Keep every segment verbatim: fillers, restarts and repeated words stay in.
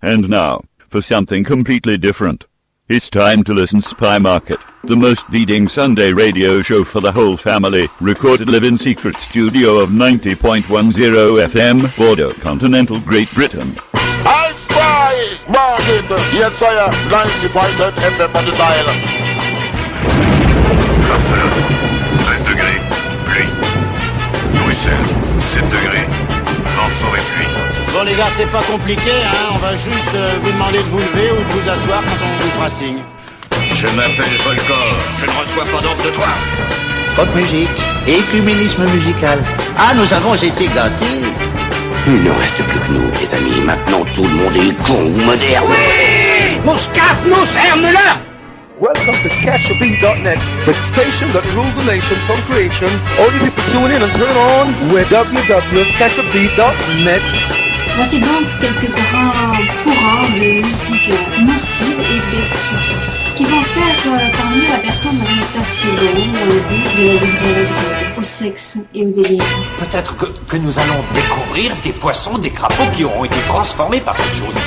And now, for something completely different. It's time to listen Spy Market, the most leading Sunday radio show for the whole family, recorded live in secret studio of ninety point one zero F M, Bordeaux, continental Great Britain. I Spy Market, yes sir, ninety point one F M on the dial. Barcelone, treize degrés, pluie. Bruxelles, sept degrés, vent fort et pluie. Bon les gars, c'est pas compliqué, hein. On va juste euh, vous demander de vous lever ou de vous asseoir quand on vous fera signe. Je m'appelle Volcor, je ne reçois pas d'ordre de toi. Pop musique, écuménisme musical. Ah, nous avons été gâtés. Il ne reste plus que nous, les amis. Maintenant, tout le monde est con ou moderne. Oui, mon scaf, nous ferme-le. Welcome to catch a beat dot net, the station that rules the nation from creation. All you people tune in and turn on with w w w dot catch a beat dot net. Voici donc quelques grands courants de musique nocive et destructrice qui vont faire euh, parvenir la personne dans un état second dans le but de la livrer à la drogue, au sexe et au délire. Peut-être que, que nous allons découvrir des poissons, des crapauds qui auront été transformés par cette chose.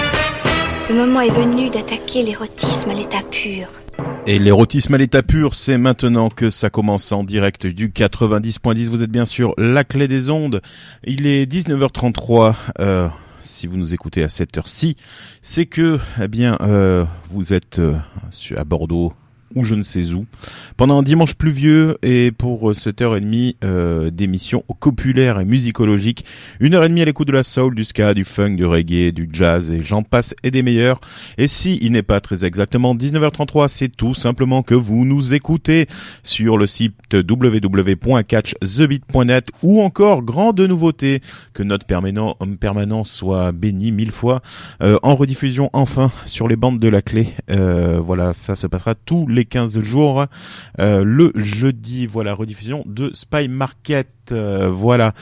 Le moment est venu d'attaquer l'érotisme à l'état pur. Et l'érotisme à l'état pur, c'est maintenant que ça commence en direct du quatre-vingt-dix point dix. Vous êtes bien sûr la clé des ondes. Il est dix-neuf heures trente-trois. Euh, si vous nous écoutez à cette heure-ci, c'est que, eh bien, euh, vous êtes euh, à Bordeaux ou je ne sais où, pendant un dimanche pluvieux et pour cette heure et demie euh, d'émission copulaire et musicologique, une heure et demie à l'écoute de la soul, du ska, du funk, du reggae, du jazz et j'en passe et des meilleurs. Et si il n'est pas très exactement dix-neuf heures trente-trois, c'est tout simplement que vous nous écoutez sur le site w w w point catch the beat point net ou encore, grande nouveauté, que notre permanent, permanent soit béni mille fois, euh, en rediffusion enfin sur les bandes de la clé. Euh, voilà, ça se passera tous les quinze jours, euh, le jeudi. Voilà, rediffusion de Spy Market. Euh, voilà.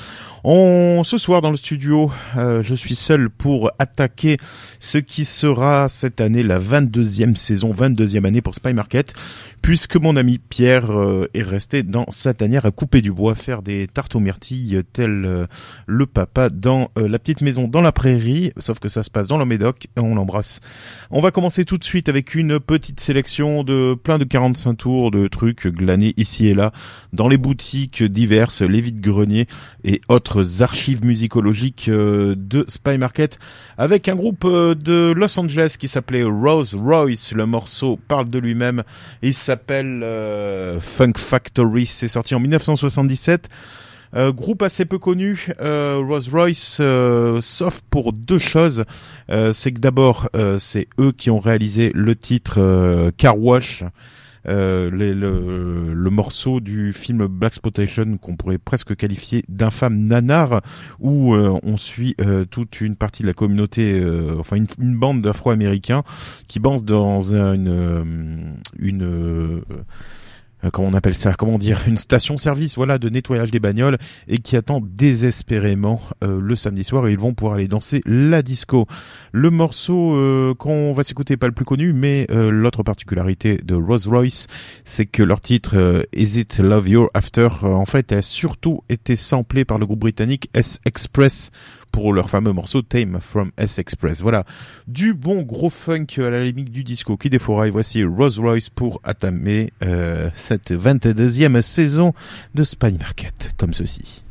On, ce soir dans le studio, euh, je suis seul pour attaquer ce qui sera cette année la vingt-deuxième saison, vingt-deuxième année pour Spy Market, puisque mon ami Pierre euh, est resté dans sa tanière à couper du bois, faire des tartes aux myrtilles tel euh, le papa dans euh, la petite maison dans la prairie, sauf que ça se passe dans le Médoc et on l'embrasse. On va commencer tout de suite avec une petite sélection de plein de quarante-cinq tours de trucs glanés ici et là dans les boutiques diverses, les vides-greniers et autres archives musicologiques euh, de Spy Market, avec un groupe euh, de Los Angeles qui s'appelait Rose Royce. Le morceau parle de lui-même, il s'appelle euh, Funk Factory, c'est sorti en dix-neuf cent soixante-dix-sept. Euh, groupe assez peu connu, euh, Rose Royce, euh, sauf pour deux choses. Euh, c'est que d'abord, euh, c'est eux qui ont réalisé le titre euh, Car Wash, euh, les, le, le morceau du film Blaxploitation qu'on pourrait presque qualifier d'infâme nanar, où euh, on suit euh, toute une partie de la communauté, euh, enfin une, une bande d'Afro-Américains qui bossent dans un, une... une euh, Euh, comment on appelle ça, comment dire, une station-service, voilà, de nettoyage des bagnoles, et qui attend désespérément euh, le samedi soir, et ils vont pouvoir aller danser la disco. Le morceau euh, qu'on va s'écouter, pas le plus connu, mais euh, l'autre particularité de Rose Royce, c'est que leur titre euh, Is It Love You're After, euh, en fait, a surtout été samplé par le groupe britannique S-Express pour leur fameux morceau Tame from S-Express. Voilà, du bon gros funk à la limite du disco qui défouraille. Voici Rose Royce pour attamer euh, cette vingt-deuxième saison de Spy Market, comme ceci.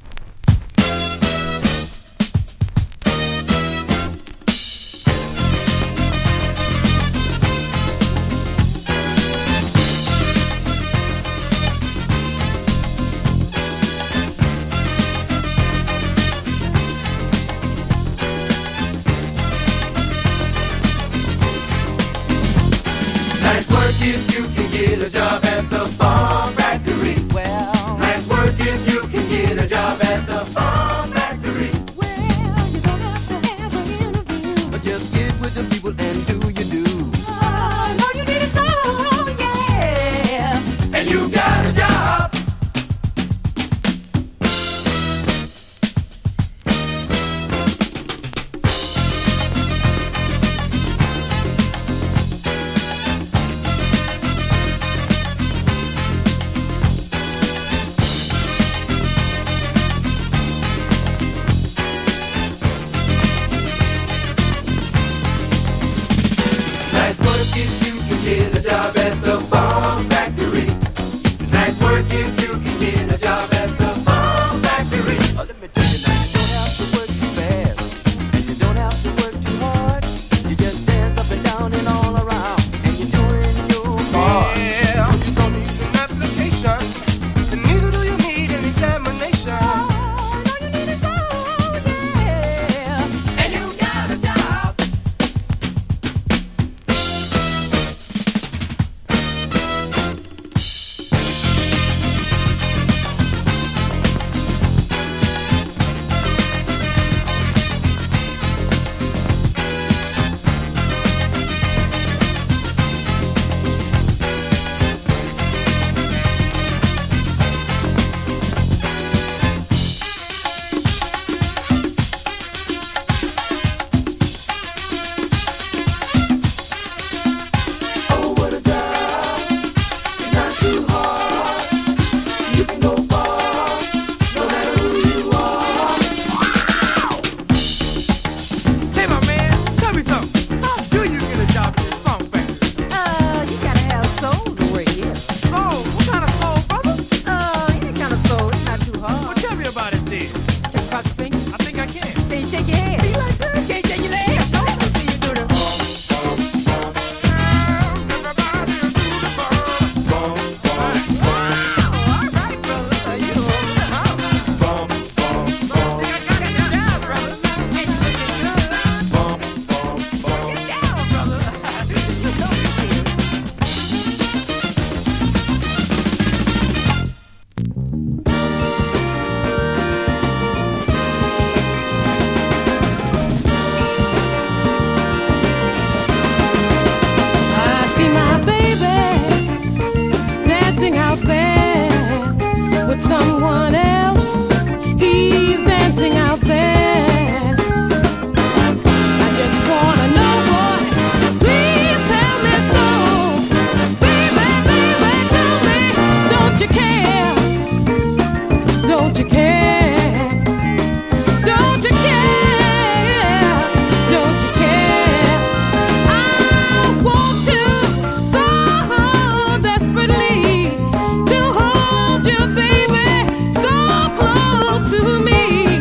If you can get a job at the bomb factory, well, nice work if you can get a job at the bomb factory. Well, you don't have to have an interview, but just get with the people and do you do. Oh, all you need is all, yeah, and you got a job. get a job at the Bomb Factory. Nice work if you can get a job at the Bomb Factory. Oh, let me tell you now, you don't have to work too fast, and you don't have to work too hard. You just dance up and down and all around, and you're doing your part. Yeah, you don't need an application, and neither do you need an examination. All you need is all, yeah, and you got a job. Oh, what a job. It's not too hard. You can go far, no matter who you are. Hey, my man, tell me something. How do you get a job in this Bomb Factory? Uh, you gotta have soul to work here. Soul? What kind of soul, brother? Uh, any kind of soul. It's not too hard. Well, tell me about it then. Can you cross your fingers? I think I can. Can you shake your head? You like that? Can't shake your legs. No, let me see you do the I see my baby dancing out there with someone else. He's dancing out there. I just wanna know, boy, please tell me so. Baby, baby, tell me, don't you care? Don't you care? Don't you care? Don't you care? I want to so desperately to hold you, baby, so close to me.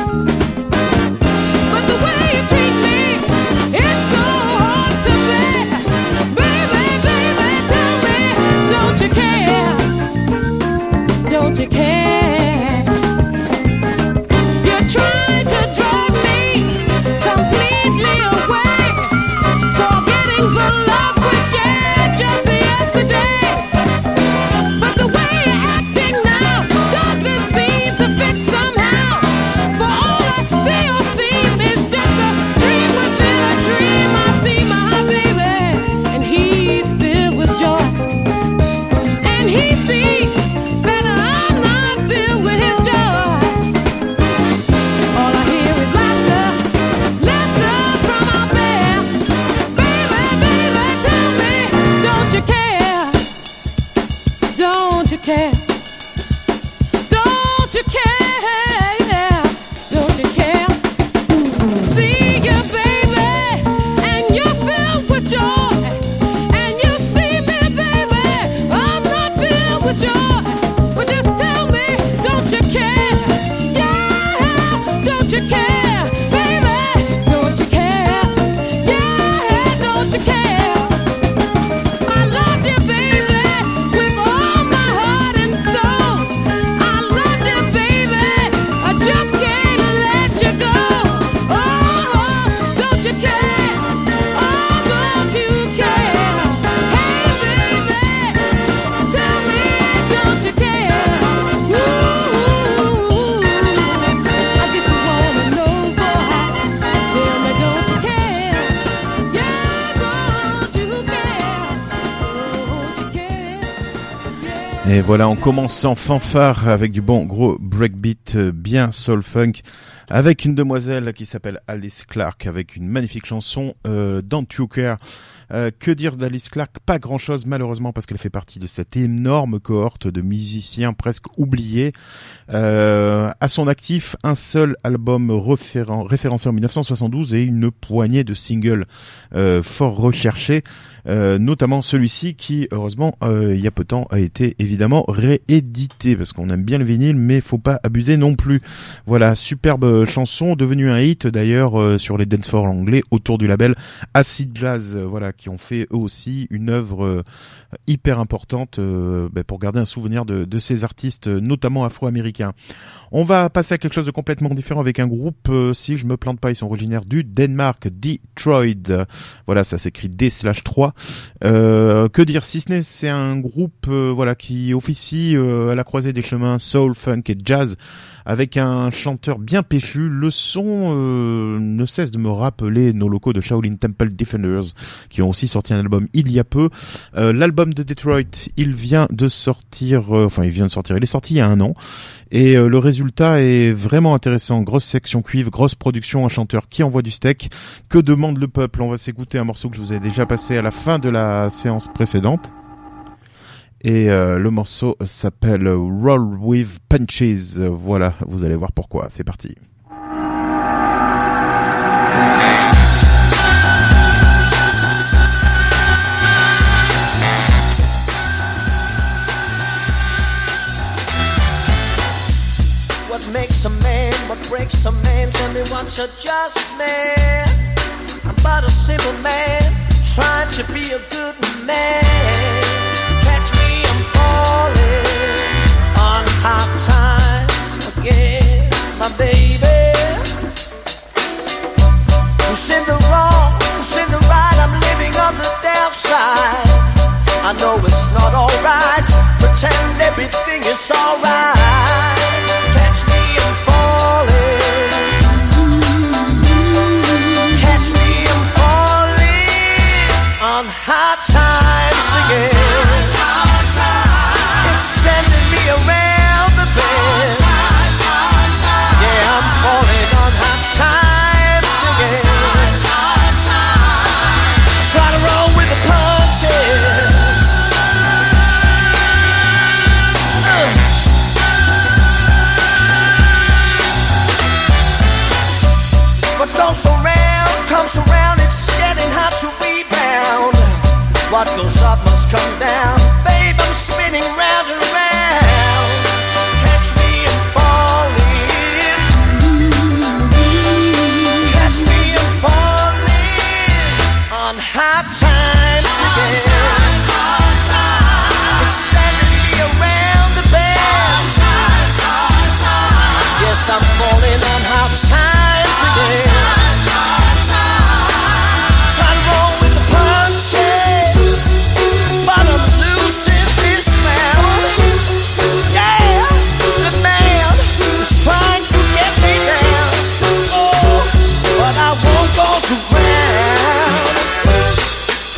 But the way you treat me, it's so hard to bear. Baby, baby, tell me, don't you care? Don't you care? You're trying to drag me completely away, forgetting the love we shared just yesterday. But the way you're acting now doesn't seem to fit somehow. For all I see or seem is just a dream within a dream. I see my baby, and he's filled with joy, and he sees better. I'm not filled with his joy. All I hear is laughter, laughter from out there. Baby, baby, tell me, don't you care? Don't you care? Don't you care? Don't you care? See you, baby, and you're filled with joy. And you see me, baby, I'm not filled with joy. But just tell me, don't you care? Yeah, don't you care? Baby, don't you care? Yeah, don't you care? I love you, baby, with all my heart and soul. I love you, baby, I just can't let you go. Oh, don't you care? Oh, don't you care? Hey, baby, tell me, don't you care? Ooh, I just wanna know, boy, tell me, don't you care? Yeah, don't you care? Don't you care? Et voilà, on commence en fanfare avec du bon gros breakbeat euh, bien soul funk, avec une demoiselle qui s'appelle Alice Clark, avec une magnifique chanson euh, Don't You Care. Euh, que dire d'Alice Clark? Pas grand chose malheureusement, parce qu'elle fait partie de cette énorme cohorte de musiciens presque oubliés. Euh, à son actif, un seul album référen- référencé en dix-neuf cent soixante-douze et une poignée de singles euh, fort recherchés. euh, notamment celui-ci qui, heureusement, euh, il y a peu de temps, a été évidemment réédité, parce qu'on aime bien le vinyle, mais faut pas abuser non plus. Voilà, superbe chanson, devenue un hit d'ailleurs euh, sur les dance floors anglais, autour du label Acid Jazz, euh, voilà, qui ont fait eux aussi une œuvre euh, hyper importante euh, bah, pour garder un souvenir de, de ces artistes, notamment afro-américains. On va passer à quelque chose de complètement différent avec un groupe, euh, si je me plante pas, ils sont originaires du Danemark, Detroit. Voilà, ça s'écrit D slash trois. Euh, que dire si ce n'est, c'est un groupe euh, voilà qui officie euh, à la croisée des chemins soul, funk et jazz, avec un chanteur bien péchu. Le son euh, ne cesse de me rappeler nos locaux de Shaolin Temple Defenders, qui ont aussi sorti un album il y a peu. Euh, l'album de Detroit, il vient de sortir, euh, enfin il vient de sortir, il est sorti il y a un an, et euh, le résultat est vraiment intéressant. Grosse section cuivre, grosse production, un chanteur qui envoie du steak. Que demande le peuple? On va s'écouter un morceau que je vous ai déjà passé à la fin de la séance précédente. Et euh, le morceau s'appelle Roll with Punches. Voilà, vous allez voir pourquoi. C'est parti. What makes a man, what breaks a man? Tell me what's a just man? I'm but a simple man, trying to be a good man. Falling on hard times again, my baby. Who's in the wrong, who's in the right? I'm living on the downside. I know it's not alright, pretend everything is alright. Catch me, I'm falling. Catch me, I'm falling on hard times again. Around the bend, yeah, I'm falling on hard times again. Try to roll with the punches, uh. What goes around comes around. It's getting hard to rebound. What goes up must come down. Babe, I'm spinning round and round. Hard times again. Hard times. It's sending me around the bend. Hard times, hard times. Yes, I'm falling on hard times again. Hard times. Try to roll with the punches, but I'm losing this round. Yeah, the man is trying to get me down. Oh, but I won't go to ground.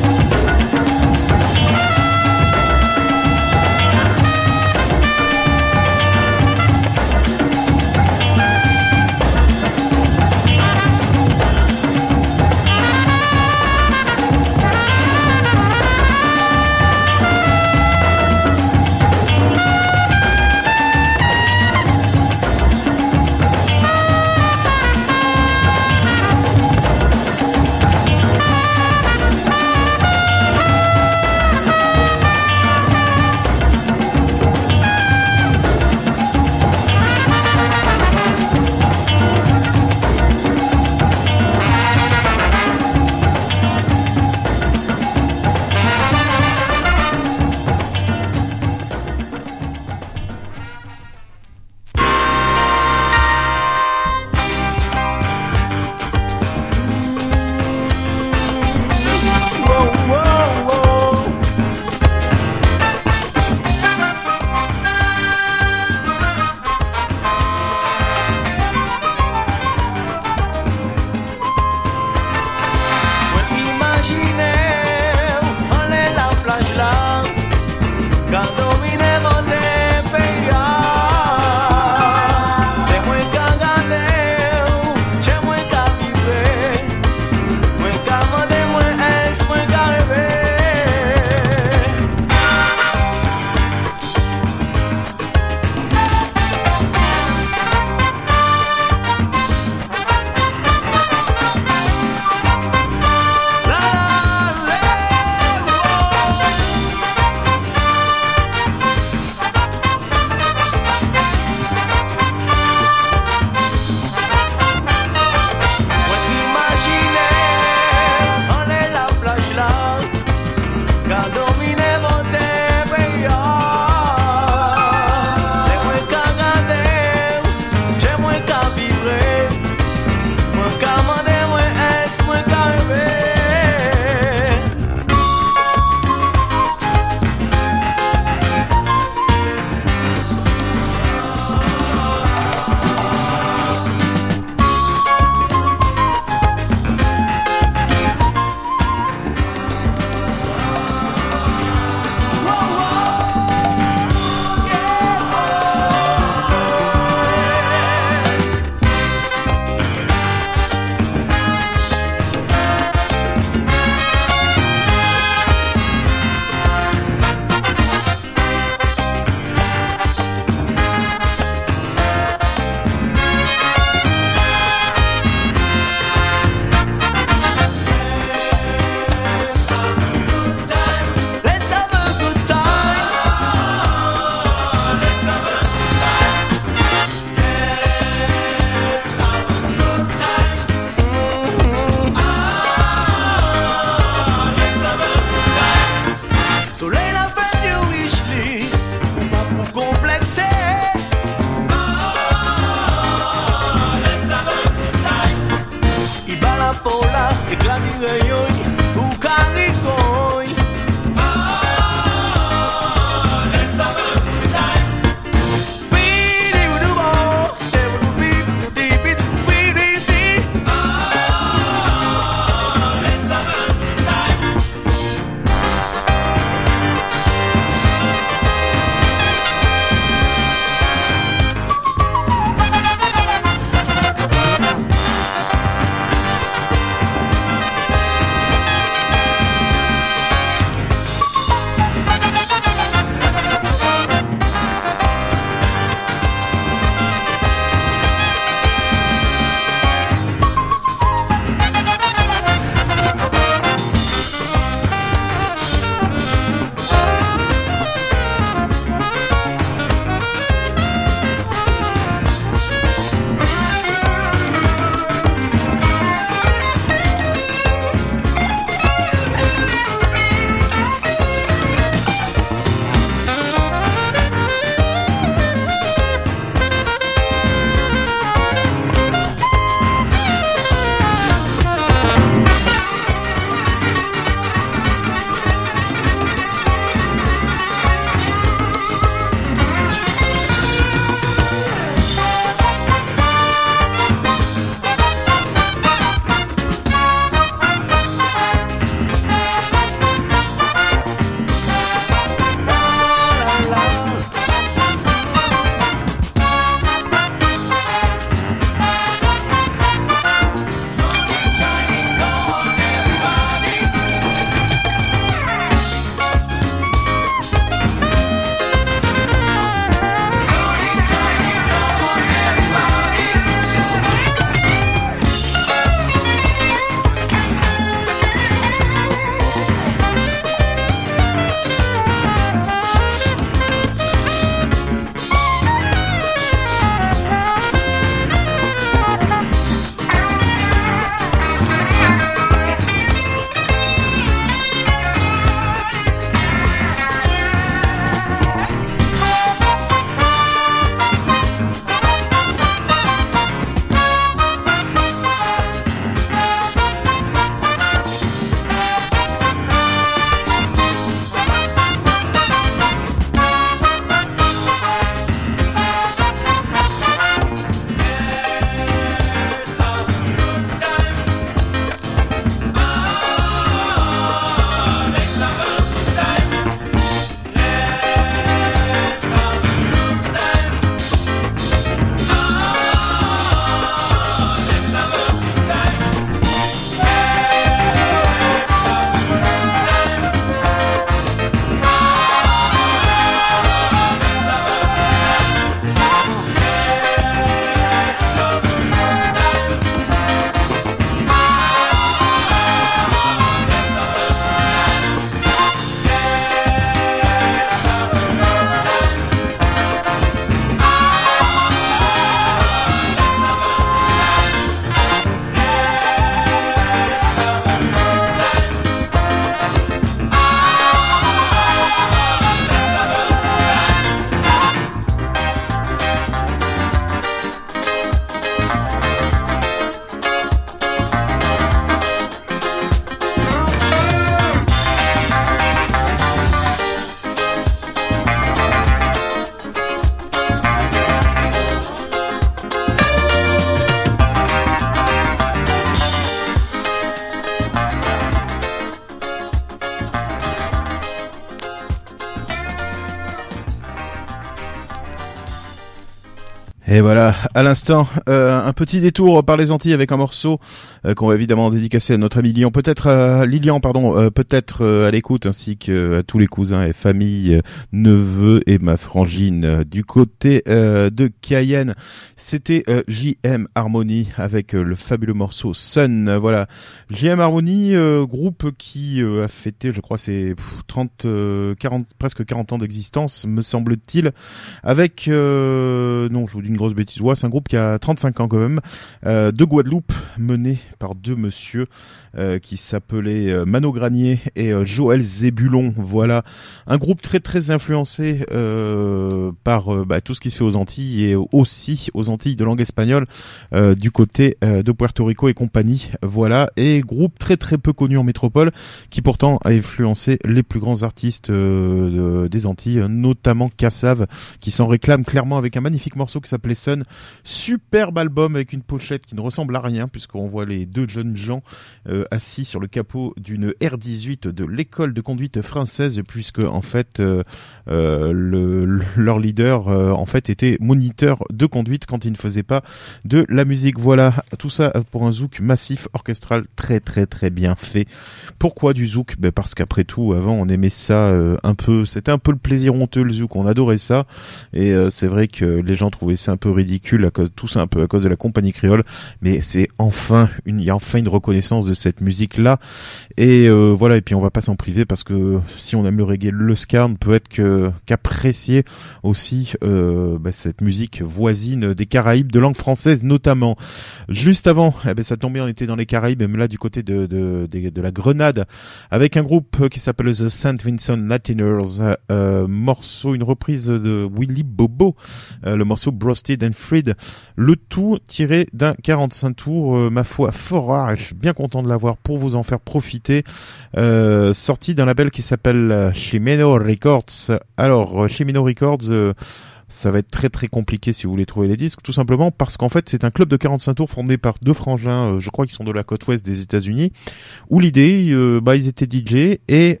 Et voilà, à l'instant, euh, un petit détour par les Antilles avec un morceau euh, qu'on va évidemment dédicacer à notre ami Lilian, peut-être à Lilian, pardon, euh, peut-être euh, à l'écoute, ainsi que à tous les cousins et familles, euh, neveux et ma frangine euh, du côté euh, de Cayenne. C'était euh, J M Harmony avec euh, le fabuleux morceau Sun. Euh, voilà, J M Harmony, euh, groupe qui euh, a fêté, je crois, c'est pff, trente, euh, quarante, presque quarante ans d'existence, me semble-t-il, avec euh, non, je vous dis une grosse bêtise. Ouais, c'est un groupe qui a trente-cinq ans quand même, euh, de Guadeloupe, mené par deux messieurs euh, qui s'appelaient euh, Mano Granier et euh, Joël Zébulon. Voilà, un groupe très très influencé euh, par euh, bah, tout ce qui se fait aux Antilles et aussi aux Antilles de langue espagnole euh, du côté euh, de Puerto Rico et compagnie. Voilà, et groupe très très peu connu en métropole qui pourtant a influencé les plus grands artistes euh, de, des Antilles, notamment Kassav, qui s'en réclame clairement avec un magnifique morceau qui s'appelle Sun. Superbe album avec une pochette qui ne ressemble à rien puisqu'on voit les deux jeunes gens euh, assis sur le capot d'une R dix-huit de l'école de conduite française, puisque en fait euh, euh, le, le, leur leader euh, en fait était moniteur de conduite quand il ne faisait pas de la musique. Voilà, tout ça pour un zouk massif orchestral très très très bien fait. Pourquoi du zouk? Ben parce qu'après tout, avant on aimait ça euh, un peu, c'était un peu le plaisir honteux, le zouk, on adorait ça, et euh, c'est vrai que les gens trouvaient ça un peu ridicule à cause, tout ça un peu à cause de la compagnie créole, mais c'est enfin une, il y a enfin une reconnaissance de cette musique là, et euh, voilà, et puis on va pas s'en priver parce que si on aime le reggae, le ska, ne peut être que qu'apprécier aussi euh, bah, cette musique voisine des Caraïbes, de langue française notamment. Juste avant, eh ben ça tombe bien, on était dans les Caraïbes, même là du côté de de, de, de la Grenade, avec un groupe qui s'appelle The Saint Vincent Latiners, euh, morceau, une reprise de Willy Bobo, euh, le morceau Brosted and Freed, le tout tiré d'un quarante-cinq tours, euh, ma foi fort rare, et je suis bien content de l'avoir pour vous en faire profiter, euh, sorti d'un label qui s'appelle Chimeno Records. Alors Chimeno Records, euh, ça va être très très compliqué si vous voulez trouver les disques, tout simplement parce qu'en fait c'est un club de quarante-cinq tours fondé par deux frangins, euh, je crois qu'ils sont de la côte ouest des États-Unis, où l'idée, euh, bah ils étaient D J et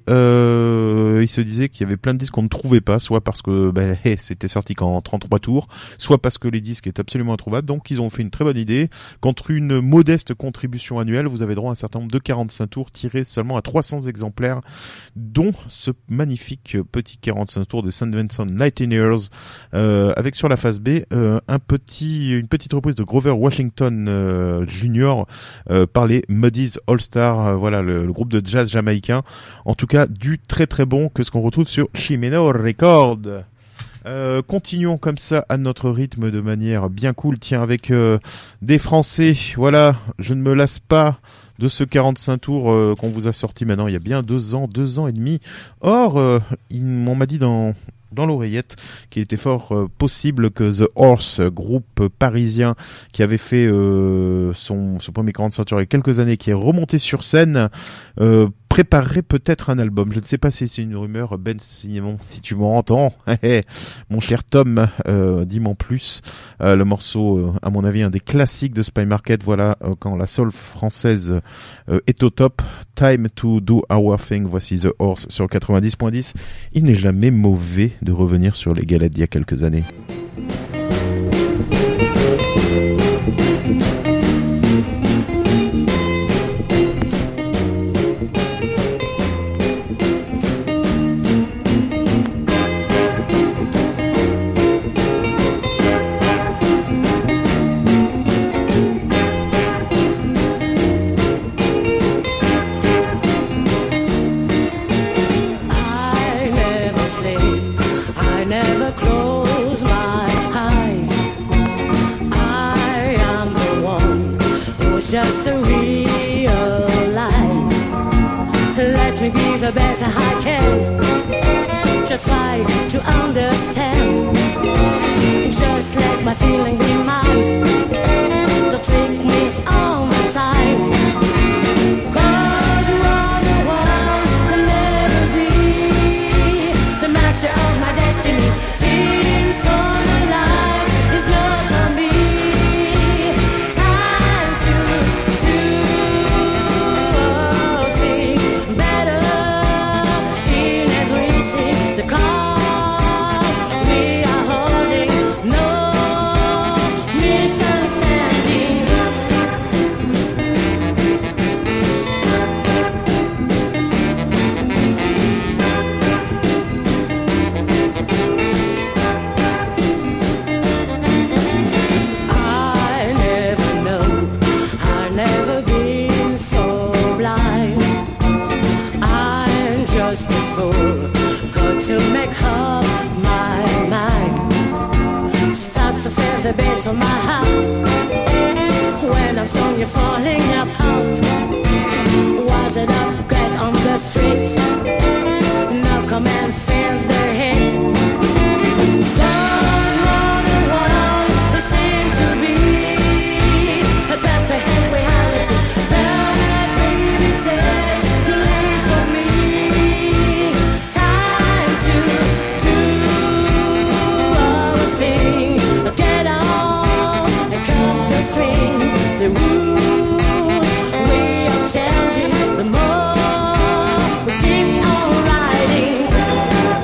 euh, ils se disaient qu'il y avait plein de disques qu'on ne trouvait pas, soit parce que bah, c'était sorti qu'en trente-trois tours, soit parce que les disques étaient absolument introuvables. Donc ils ont fait une très bonne idée. Contre une modeste contribution annuelle, vous avez droit à un certain nombre de quarante-cinq tours tirés seulement à trois cents exemplaires, dont ce magnifique petit quarante-cinq tours des Saint Vincent Lightniners. Euh, avec sur la face B euh, un petit, une petite reprise de Grover Washington euh, Junior euh, par les Muddies All Star, euh, voilà le, le groupe de jazz jamaïcain. En tout cas, du très très bon que ce qu'on retrouve sur Chimeno Records. Euh, continuons comme ça à notre rythme de manière bien cool. Tiens, avec euh, des Français. Voilà, je ne me lasse pas de ce quarante-cinq tours euh, qu'on vous a sorti maintenant il y a bien deux ans, deux ans et demi. Or, euh, il, on m'a dit dans dans l'oreillette qu'il était fort euh, possible que The Horse, groupe parisien qui avait fait euh, son, son premier quarante-cinq tours il y a quelques années, qui est remonté sur scène, euh, préparerait peut-être un album. Je ne sais pas si c'est une rumeur. Ben, si, si tu m'entends, mon cher Tom, euh, dis-moi plus. Euh, le morceau, euh, à mon avis, un des classiques de Spy Market. Voilà, euh, quand la soul française euh, est au top. Time to do our thing. Voici The Horse sur quatre-vingt-dix point dix. Il n'est jamais mauvais de revenir sur les galettes d'il y a quelques années. Just to realize, let me be the best I can. Just try to understand. Just let my feeling be mine. Don't trick me all the time. Cause you are the one I'll never be. The master of my destiny. Teens on the line is not on me. The call we are holding, no for my heart. When I'm strong, you're falling apart. Was it up, get on the street? Now come and feel the heat. Those running around, they seem to be about the hate reality. That baby, take the lead for me. Time to do our thing. Get on and cut the string. The rule we are changing. The more we keep on riding.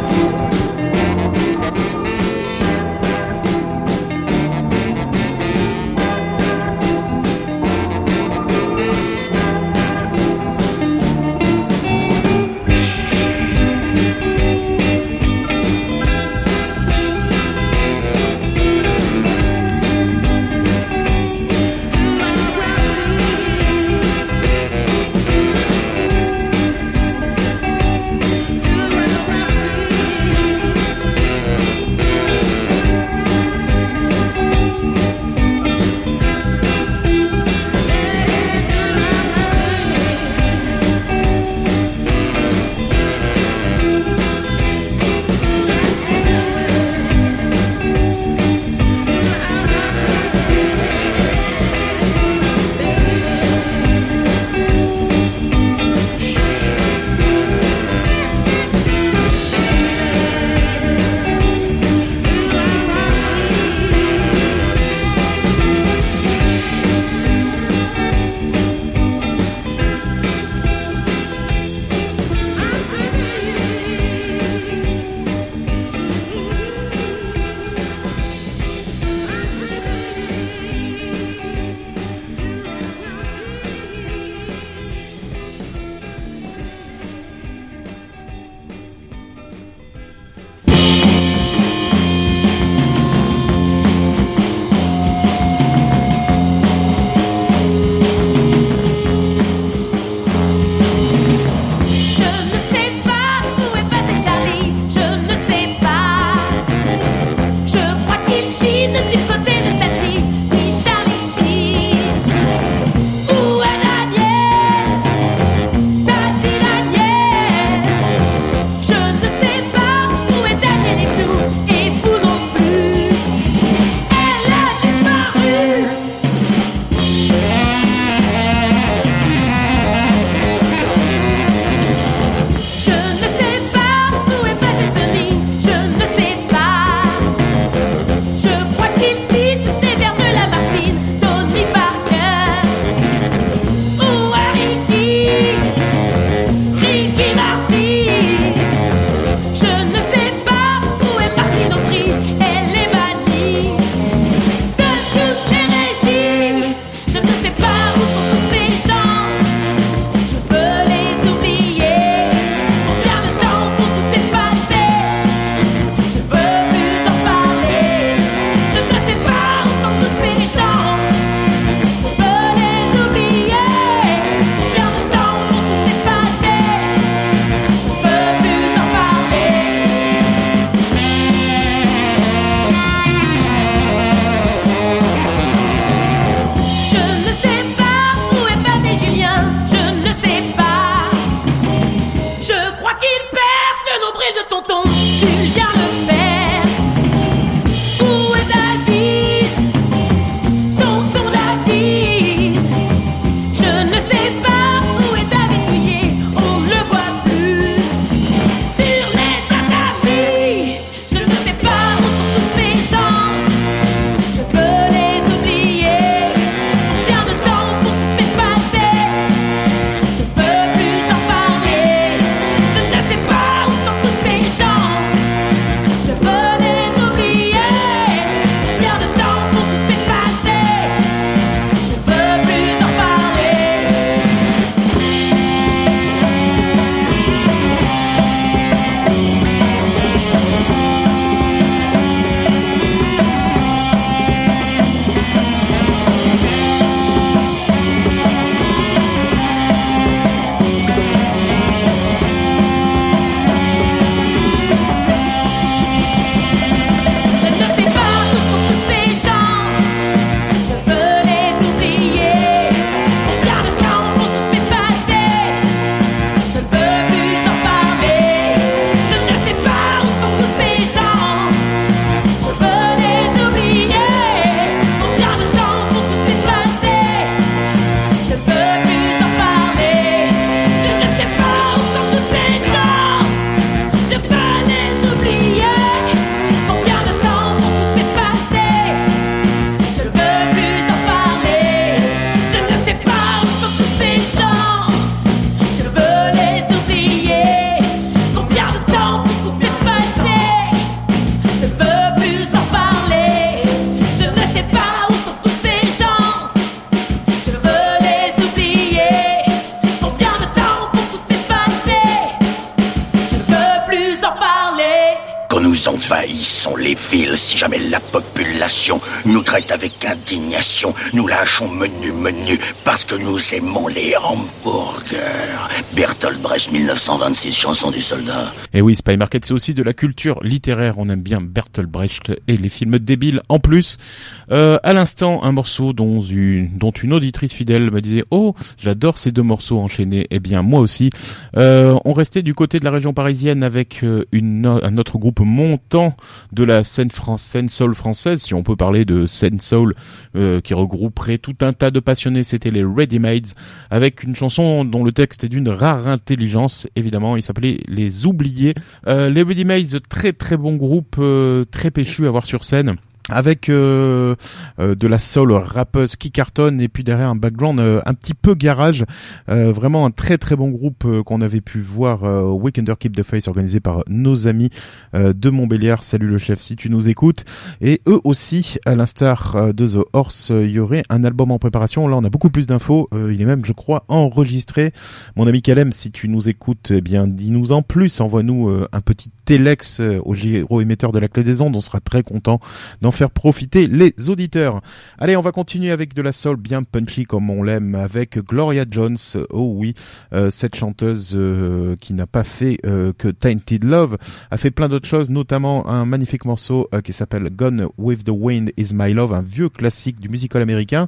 nous envahissons les villes. Si jamais la population nous traite avec indignation, nous lâchons menu menu parce que nous aimons les hamburgers. Bertolt Brecht, dix-neuf cent vingt-six, chanson du soldat. Et oui, Spy Market, c'est aussi de la culture littéraire. On aime bien Bertolt Brecht et les films débiles en plus. Euh, à l'instant, un morceau dont une, dont une auditrice fidèle me disait « Oh, j'adore ces deux morceaux enchaînés. » Eh bien, moi aussi. Euh, on restait du côté de la région parisienne avec une, un autre groupe montant de la scène, France, scène soul française, si on peut parler de scène soul euh, qui regrouperait tout un tas de passionnés. C'était les Ready Mades, avec une chanson dont le texte est d'une rare intelligence. Évidemment, il s'appelait Les Oubliés. Euh, les Ready Mades, très très bon groupe, euh, très péchu à voir sur scène, avec euh, euh, de la soul rappeuse qui cartonne, et puis derrière un background euh, un petit peu garage. Euh, vraiment un très très bon groupe euh, qu'on avait pu voir euh, au Weekender Keep the Face, organisé par nos amis euh, de Montbéliard. Salut le chef si tu nous écoutes. Et eux aussi, à l'instar euh, de The Horse, il euh, y aurait un album en préparation. Là on a beaucoup plus d'infos, euh, il est même je crois enregistré. Mon ami Kalem, si tu nous écoutes, eh bien dis-nous en plus, envoie-nous euh, un petit téléx euh, au gyro-émetteur de la Clé des Ondes, on sera très content d'en faire profiter les auditeurs. Allez, on va continuer avec de la soul bien punchy comme on l'aime, avec Gloria Jones. Oh oui, euh, cette chanteuse euh, qui n'a pas fait euh, que Tainted Love, a fait plein d'autres choses, notamment un magnifique morceau euh, qui s'appelle Gone with the Wind is My Love, un vieux classique du musical américain.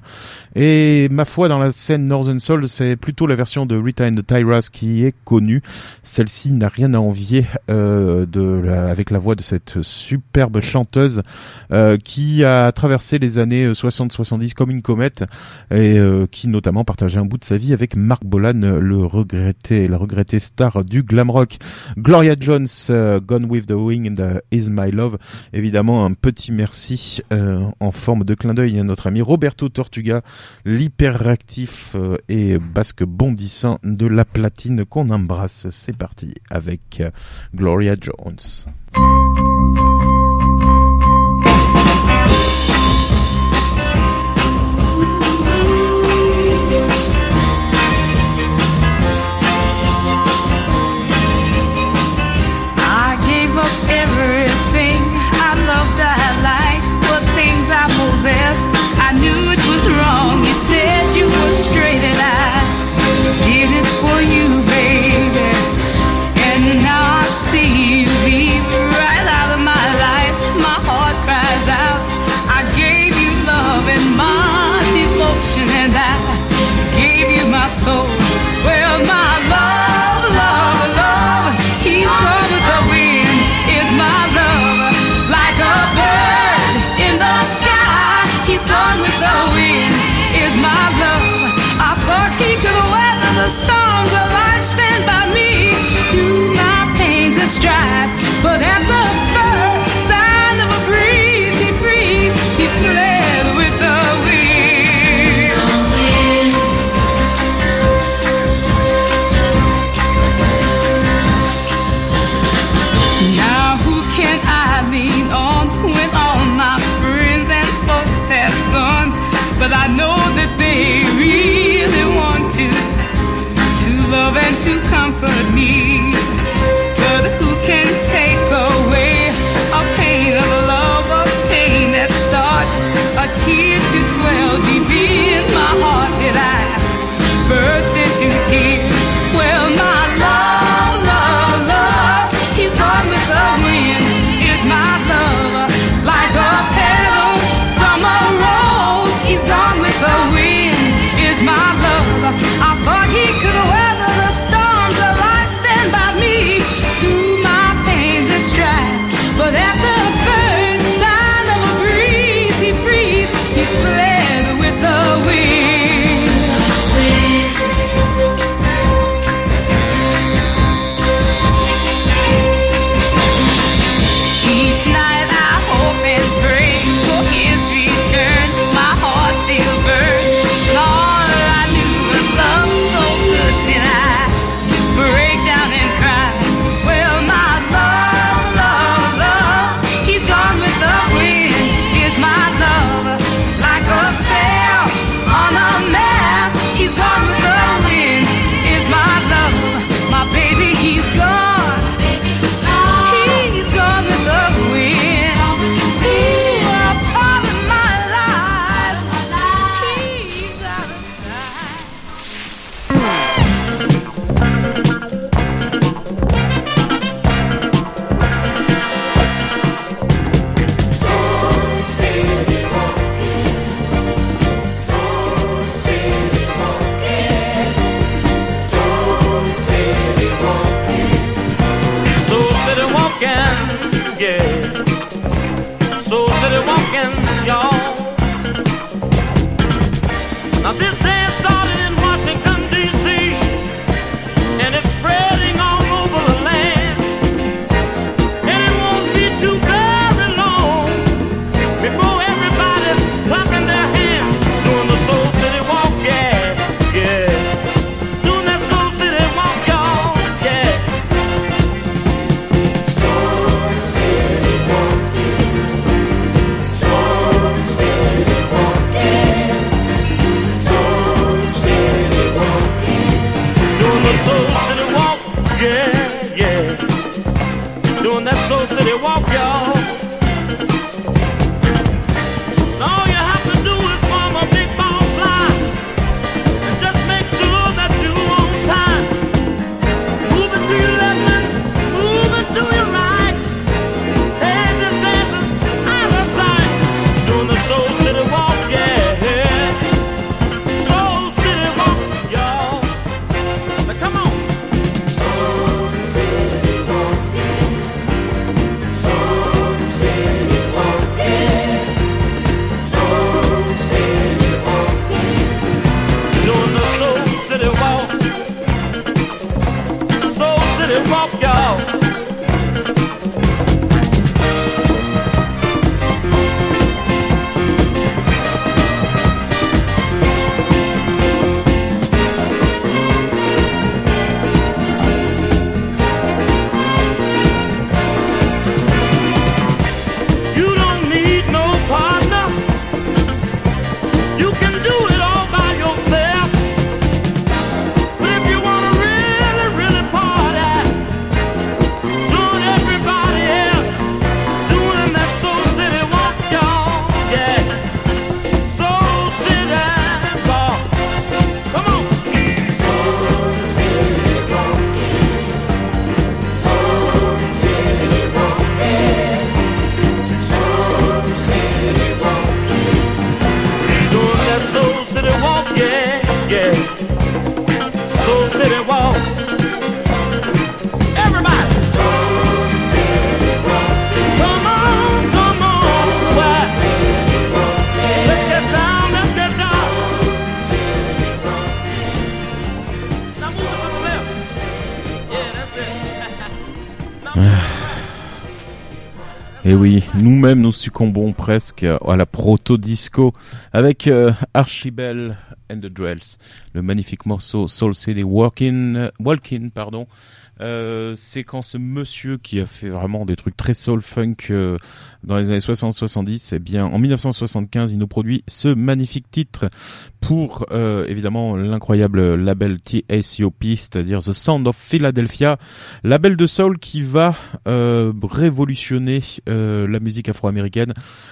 Et ma foi, dans la scène Northern Soul, c'est plutôt la version de Rita and the Tyras qui est connue. Celle-ci n'a rien à envier euh, de la, avec la voix de cette superbe chanteuse euh, qui a traversé les années soixante soixante-dix comme une comète, et euh, qui notamment partageait un bout de sa vie avec Marc Bolan, le regretté, la regrettée star du glam rock. Gloria Jones, uh, Gone with the Wind is My Love. Évidemment, un petit merci euh, en forme de clin d'œil à notre ami Roberto Tortuga, l'hyperactif euh, et basque bondissant de la platine qu'on embrasse. C'est parti avec euh, Gloria Jones. I knew it was wrong. You said you were straight and I did it for you, baby. And now I see you leave right out of my life. My heart cries out. I gave you love and my devotion, and I gave you my soul. Well, my love, love, love, keeps on with the wind is my love. Like a bird in the sky, he's gone with the wind is my love. I thought he could weather the storms of life, stand by me through my pains and strife. But at the first sign of a breeze, he frees, he fled with the wind. Now who can I lean on when all my friends and folks have gone? But I know that they really want to, to love and to comfort me. But who can take away a pain of love, a pain that starts a tear to swell deep in my heart, that I burst into tears? Well, my love, love, love, he's gone with the wind is my love. Like a petal from a rose, he's gone with the wind is my love. I thought he could weather the storms of life, stand City walk, y'all. And all you have to do is form a big ball slide and just make sure that you're on time. Move it to your left and move it to your right. Hey, this dance is out of sight. Doing the Soul City walk, yeah. Soul City walk, y'all. Now come on. Soul City walking. Soul City walking. Soul City walking. Doing the Soul City walk. Soul City walk, y'all. You don't need no partner. You can do it all by yourself. But if you wanna really, really party, join everybody else doing that Soul City walk, y'all. Yeah, Soul City walk. Come on. Soul City walking. Soul City walking. Soul City walking. Doing that Soul City walk, yeah, yeah. Soul City walk. Everybody. Soul City walking. Come on, come on. Why? Let's get down, let's get down. Now move it to the left. Yeah, that's it. Et oui, nous-mêmes nous succombons presque à la proto-disco avec euh, Archibald and the Drells, le magnifique morceau Soul City Walkin', Walkin', pardon. Euh, c'est quand ce monsieur qui a fait vraiment des trucs très soul funk euh, dans les années soixante soixante-dix, eh bien en dix-neuf cent soixante-quinze il nous produit ce magnifique titre pour euh, évidemment l'incroyable label T A C O P, c'est-à-dire The Sound of Philadelphia, label de soul qui va euh, révolutionner euh, la musique afro-américaine.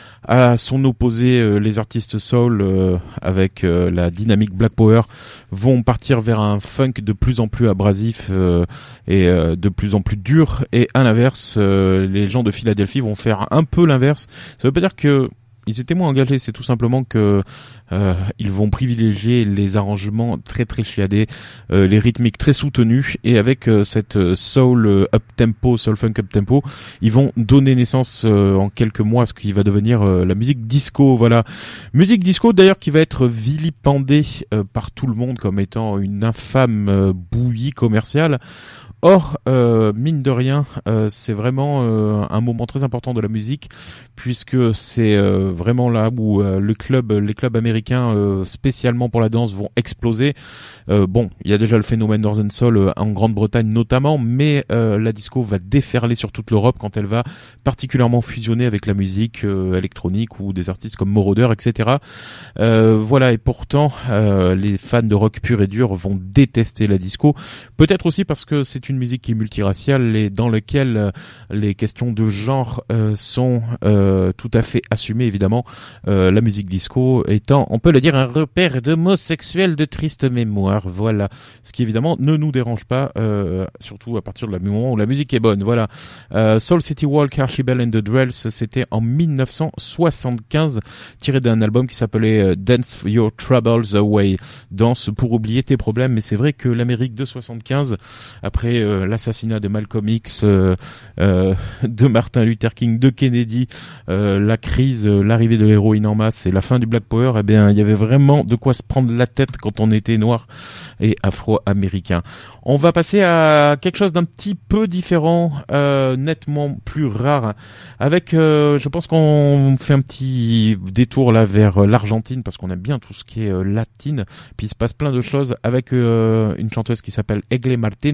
À son opposé, euh, les artistes soul euh, avec euh, la dynamique Black Power vont partir vers un funk de plus en plus abrasif euh, et euh, de plus en plus dur. Et à l'inverse, euh, les gens de Philadelphie vont faire un peu l'inverse. Ça veut pas dire que ils étaient moins engagés, c'est tout simplement que euh, ils vont privilégier les arrangements très très chiadés, euh, les rythmiques très soutenus, et avec euh, cette soul euh, up tempo, soul funk up tempo, ils vont donner naissance euh, en quelques mois à ce qui va devenir euh, la musique disco. Voilà, musique disco d'ailleurs qui va être vilipendée euh, par tout le monde comme étant une infâme euh, bouillie commerciale. Or, euh, mine de rien, euh, c'est vraiment euh, un moment très important de la musique, puisque c'est euh, vraiment là où euh, le club, les clubs américains euh, spécialement pour la danse vont exploser. Euh, bon, il y a déjà le phénomène Northern Soul euh, en Grande-Bretagne notamment, mais euh, la disco va déferler sur toute l'Europe quand elle va particulièrement fusionner avec la musique euh, électronique ou des artistes comme Moroder, et cetera. Euh, voilà, et pourtant, euh, les fans de rock pur et dur vont détester la disco, peut-être aussi parce que c'est une musique qui est multiraciale et dans laquelle euh, les questions de genre euh, sont euh, tout à fait assumées, évidemment. Euh, la musique disco étant, on peut le dire, un repère d'homosexuels de triste mémoire. Voilà, ce qui évidemment ne nous dérange pas, euh, surtout à partir du moment où la musique est bonne. Voilà, euh, Soul City Walk, Archibald and the Drells, c'était en dix-neuf cent soixante-quinze, tiré d'un album qui s'appelait euh, Dance Your Troubles Away, danse pour oublier tes problèmes. Mais c'est vrai que l'Amérique de soixante-quinze, après euh, l'assassinat de Malcolm X, euh, euh, de Martin Luther King, de Kennedy, euh, la crise, euh, l'arrivée de l'héroïne en masse et la fin du Black Power, eh bien, il y avait vraiment de quoi se prendre la tête quand on était noir et afro-américain. On va passer à quelque chose d'un petit peu différent, euh, nettement plus rare, avec, euh, je pense qu'on fait un petit détour là vers l'Argentine, parce qu'on aime bien tout ce qui est euh, latine, puis il se passe plein de choses avec euh, une chanteuse qui s'appelle Egle Martin,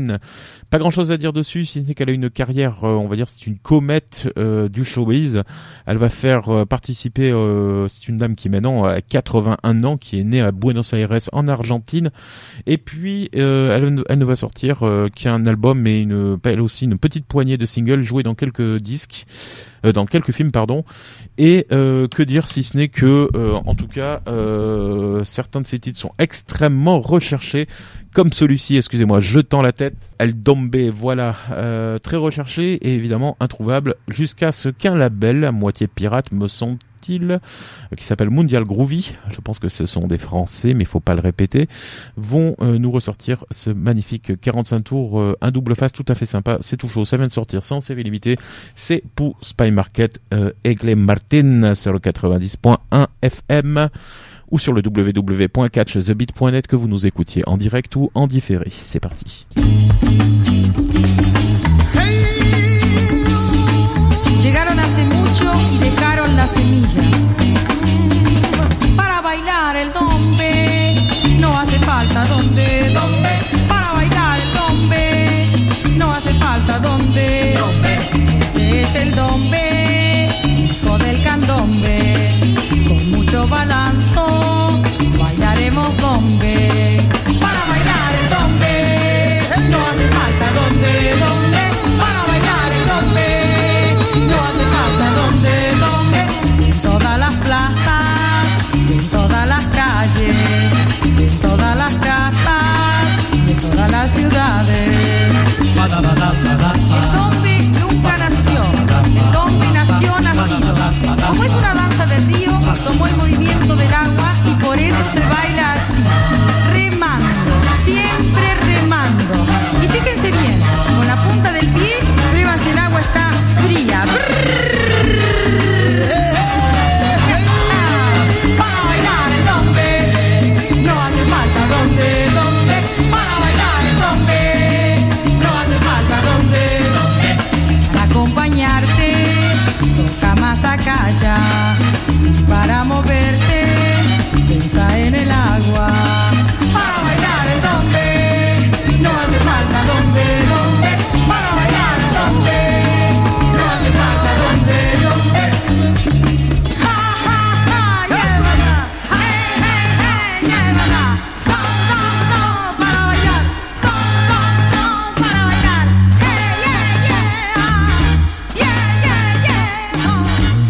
Pas grand-chose à dire dessus, si ce n'est qu'elle a une carrière, euh, on va dire, c'est une comète euh, du showbiz. Elle va faire euh, participer, euh, c'est une dame qui maintenant a quatre-vingt-un ans, qui est née à Buenos Aires en Argentine. Et puis, euh, elle, elle ne va sortir euh, qu'un album, mais une, elle aussi une petite poignée de singles joués dans quelques disques, euh, dans quelques films, pardon. Et euh, que dire si ce n'est que, euh, en tout cas, euh, certains de ces titres sont extrêmement recherchés. Comme celui-ci, excusez-moi, Je tends la tête, El Dombe, voilà, euh, très recherché et évidemment introuvable jusqu'à ce qu'un label, à moitié pirate me semble-t-il, euh, qui s'appelle Mundial Groovy, je pense que ce sont des Français mais il faut pas le répéter, vont euh, nous ressortir ce magnifique quarante-cinq tours, euh, un double face tout à fait sympa, c'est tout chaud, ça vient de sortir sans série limitée, c'est pour Spy Market, euh, Aigle Martin sur le quatre-vingt-dix point un F M. Ou sur le w w w point catch the beat point net que vous nous écoutiez en direct ou en différé. C'est parti. Llegaron hace mucho y dejaron la semilla. Para bailar el dombe, no hace falta donde, donde. Para bailar el dombe, no hace falta donde, donde. Este es el dombe, hijo del candombe. Con mucho balanzo, bailaremos dombe. Para bailar el dombe, no hace falta donde, donde. Para bailar el dombe, no hace falta donde, donde. En todas las plazas, en todas las calles, en todas las casas, en todas las ciudades. El dombe nunca nació, el dombe nació nacido. Como es una danza del río, tomó el movimiento del agua y por eso se baila así, remando, siempre remando. Y fíjense bien, con la punta del pie, prueban si el agua está fría. Para bailar el dombe, no hace falta donde, donde. Para bailar el dombe, no hace falta donde, donde. Para acompañarte, toca más acá ya. Para moverte, piensa en el agua. Para bailar el dombe, no hace falta donde, donde. Para bailar el dombe, no hace falta donde, donde. Ja, ja, ja, llévala. Hey, hey, hey, llévala. No, no, no, para bailar. No, no, no, para bailar. Hey, yeah, yeah, yeah, yeah, yeah, oh.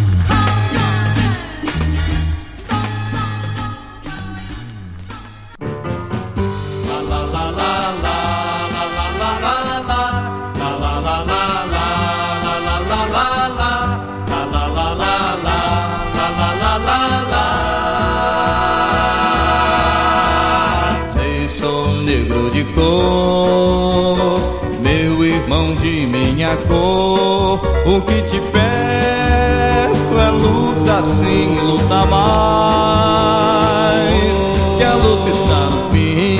Meu irmão de minha cor, o que te peço é luta sim, luta mais, que a luta está no fim.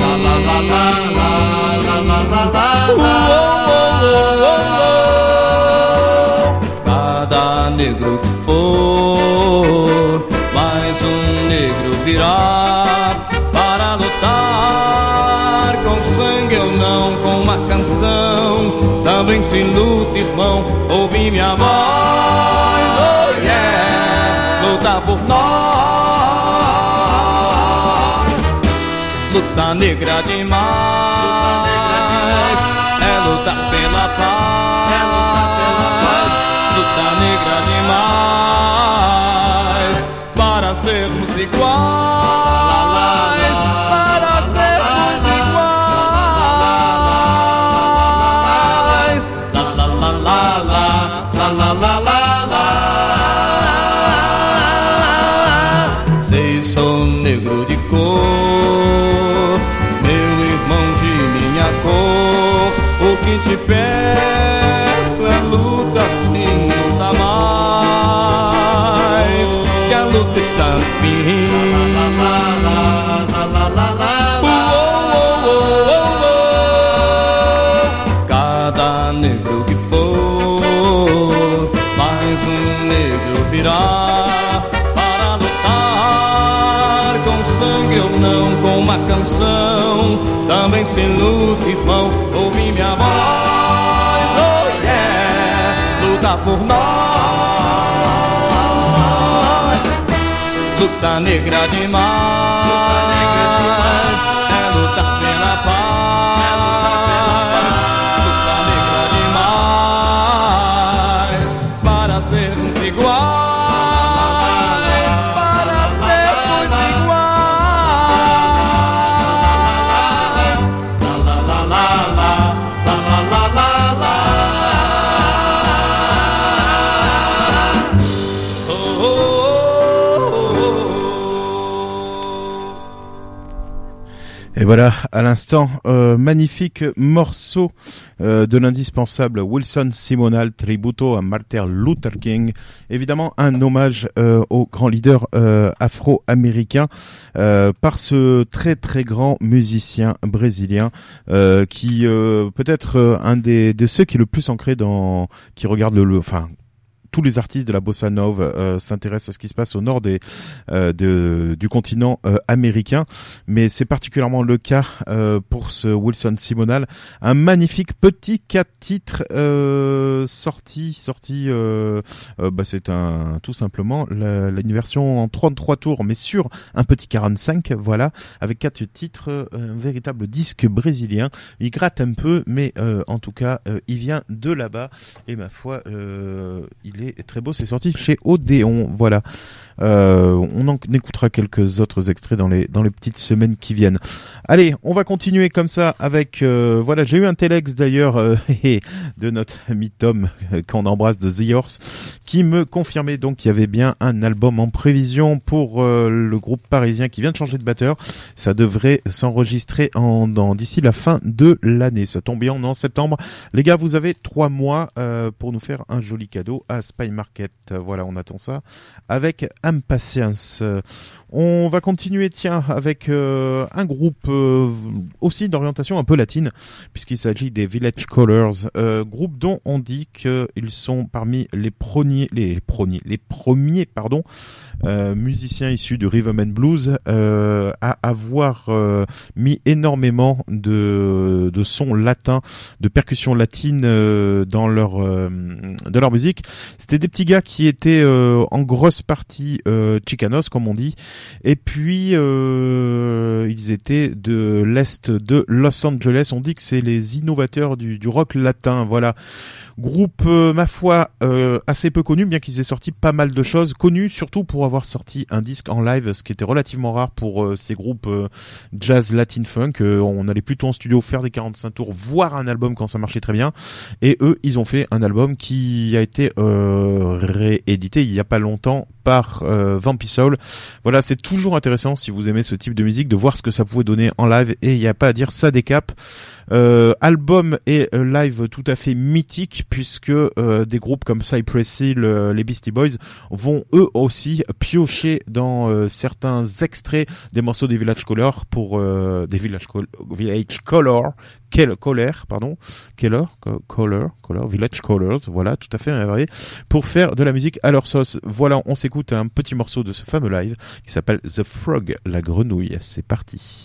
Cada negro que for, mais um negro virá para lutar com sangue ou não, com uma canção. Também se luta, irmão, ouvi minha voz. Oh yeah, luta por nós. Luta negra demais, é lutar pela paz. Luta negra demais, para sermos iguais. Te peço é luta sim, luta mais, que a luta está no fim. Cada negro que for, mais um negro virá para lutar com sangue ou não, com uma canção. Também se luta, irmão, ouvi minha voz. por nós. Luta negra demais, é lutar pela paz. Luta negra demais, para sermos iguais, para sermos iguais. La la la la la, la la la la la. Oh, oh, oh, oh. Et voilà, à l'instant, euh, magnifique morceau euh, de l'indispensable Wilson Simonal, tributo à Martin Luther King. Évidemment, un hommage euh, au grand leader euh, afro-américain euh, par ce très très grand musicien brésilien euh, qui euh, peut-être euh, un des de ceux qui est le plus ancré dans, qui regarde le, le enfin. Tous les artistes de la bossa nova euh, s'intéressent à ce qui se passe au nord des, euh, de, du continent euh, américain, mais c'est particulièrement le cas euh, pour ce Wilson Simonal, un magnifique petit quatre titres euh, sorti, sorti. Euh, euh, bah c'est un tout simplement la, la, une version en trente-trois tours, mais sur un petit quarante-cinq, voilà, avec quatre titres, euh, un véritable disque brésilien. Il gratte un peu, mais euh, en tout cas, euh, il vient de là-bas et ma foi, euh, il est très beau, c'est sorti chez Odéon, voilà. Euh, on en écoutera quelques autres extraits dans les dans les petites semaines qui viennent. Allez, on va continuer comme ça avec euh, voilà, j'ai eu un telex d'ailleurs euh, de notre ami Tom euh, qu'on embrasse de The Horse qui me confirmait donc qu'il y avait bien un album en prévision pour euh, le groupe parisien qui vient de changer de batteur. Ça devrait s'enregistrer en dans d'ici la fin de l'année. Ça tombe bien, on est en septembre. Les gars, vous avez trois mois euh, pour nous faire un joli cadeau à Spy Market. Voilà, on attend ça avec impatience. On va continuer, tiens, avec euh, un groupe euh, aussi d'orientation un peu latine, puisqu'il s'agit des Village Callers, euh, groupe dont on dit qu'ils sont parmi les premiers, les premiers, les premiers, pardon, euh, musiciens issus du rhythm and blues euh, à avoir euh, mis énormément de de sons latins, de percussions latines euh, dans leur euh, de leur musique. C'était des petits gars qui étaient euh, en grosse partie euh, chicanos, comme on dit. Et puis euh, ils étaient de l'est de Los Angeles. On dit que c'est les innovateurs du, du rock latin. Voilà, groupe euh, ma foi euh, assez peu connu, bien qu'ils aient sorti pas mal de choses. Connu surtout pour avoir sorti un disque en live, ce qui était relativement rare pour euh, ces groupes euh, jazz latin funk. Euh, on allait plutôt en studio faire des quarante-cinq tours, voire un album quand ça marchait très bien. Et eux, ils ont fait un album qui a été euh, réédité il y a pas longtemps par euh, Vampy Soul. Voilà, c'est toujours intéressant si vous aimez ce type de musique de voir ce que ça pouvait donner en live, et il n'y a pas à dire, ça décape. Euh, album et euh, live tout à fait mythique, puisque euh, des groupes comme Cypress Hill, euh, les Beastie Boys vont eux aussi piocher dans euh, certains extraits des morceaux des Village Callers pour euh, des Village Call, Village Callers, Keller, Caller, pardon, Keller, Caller, Caller, Village Callers, voilà, tout à fait varié, pour faire de la musique à leur sauce. Voilà, on s'écoute un petit morceau de ce fameux live qui s'appelle The Frog, la grenouille. C'est parti.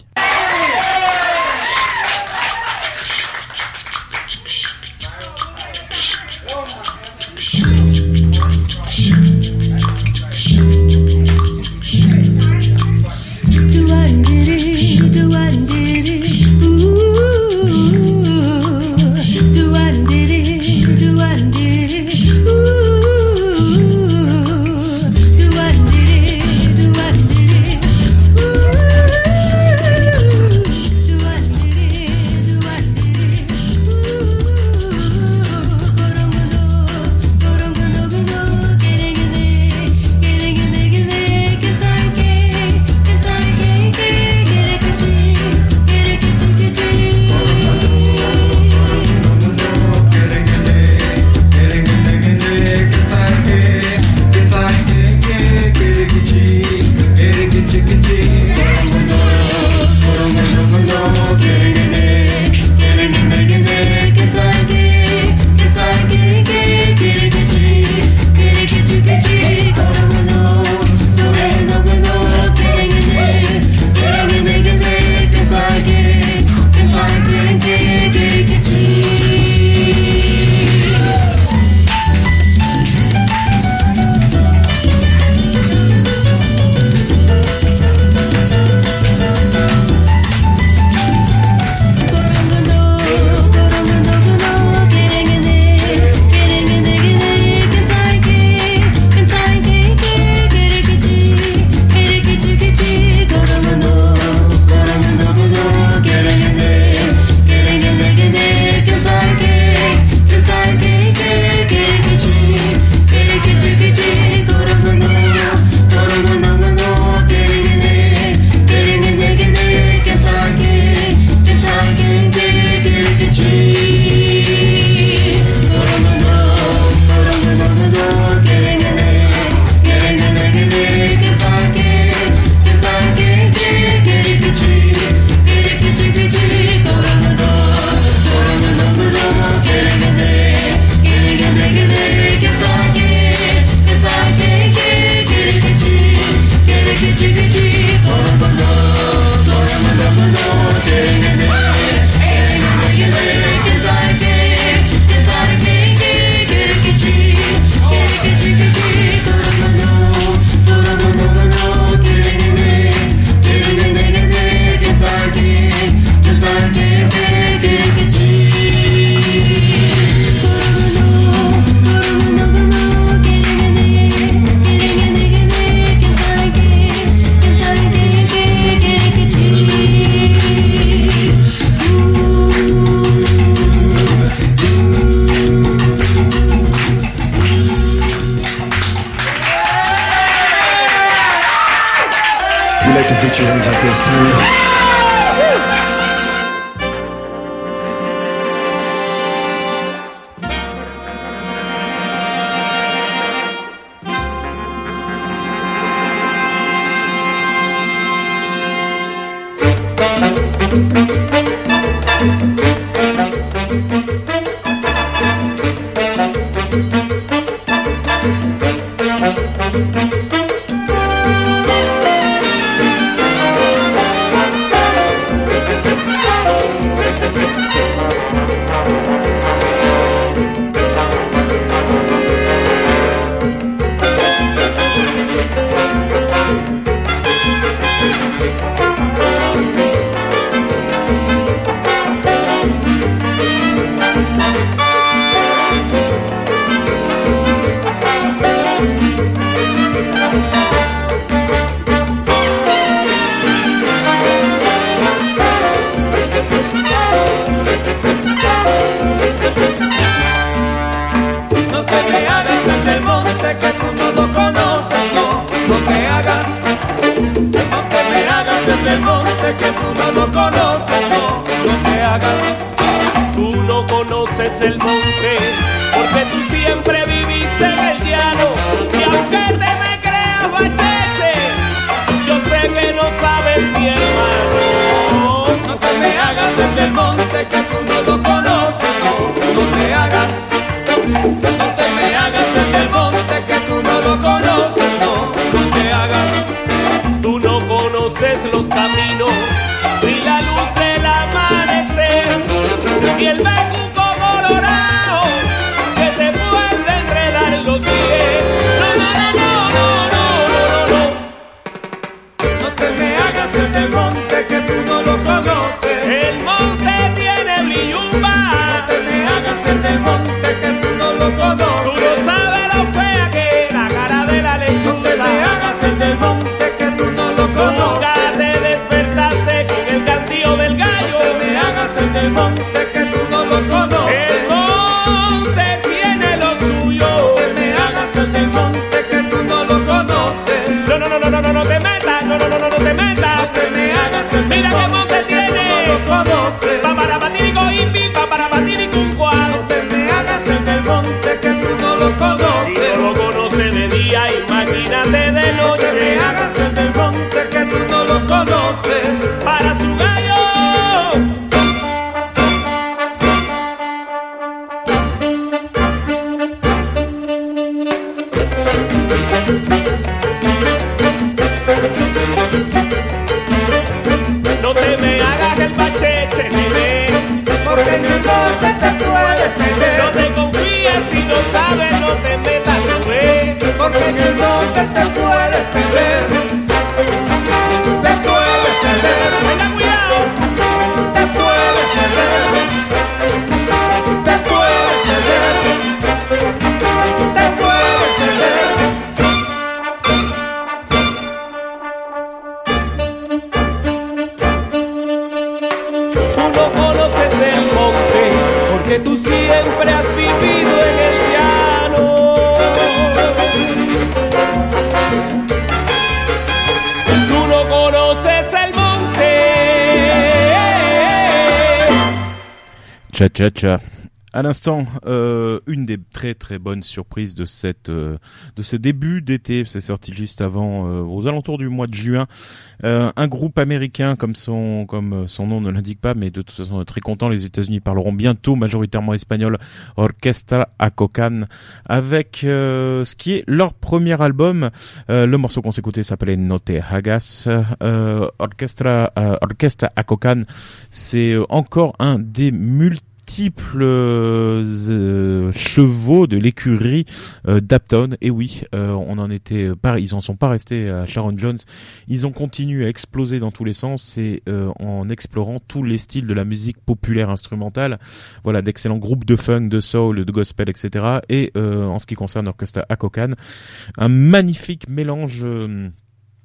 Ooh. like to put your hands like this too. Cha cha cha. À l'instant, euh, une des très très bonnes surprises de cette euh, de ce début d'été, c'est sorti juste avant, euh, aux alentours du mois de juin. Euh, un groupe américain, comme son comme son nom ne l'indique pas, mais de toute façon on est très content. Les États-Unis parleront bientôt majoritairement espagnol. Orquestra Acocan, avec euh, ce qui est leur premier album. Euh, le morceau qu'on s'est écouté s'appelait No Te Hagas. Euh, Orquestra euh, Orquestra Acocan, c'est encore un des multiples multiples euh, chevaux de l'écurie euh, d'Uptown. Et oui, euh, on en était pas, ils en sont pas restés à Sharon Jones. Ils ont continué à exploser dans tous les sens et euh, en explorant tous les styles de la musique populaire instrumentale. Voilà, d'excellents groupes de funk, de soul, de gospel, et cetera. Et euh, en ce qui concerne Orchestra Acocan, un magnifique mélange. Euh,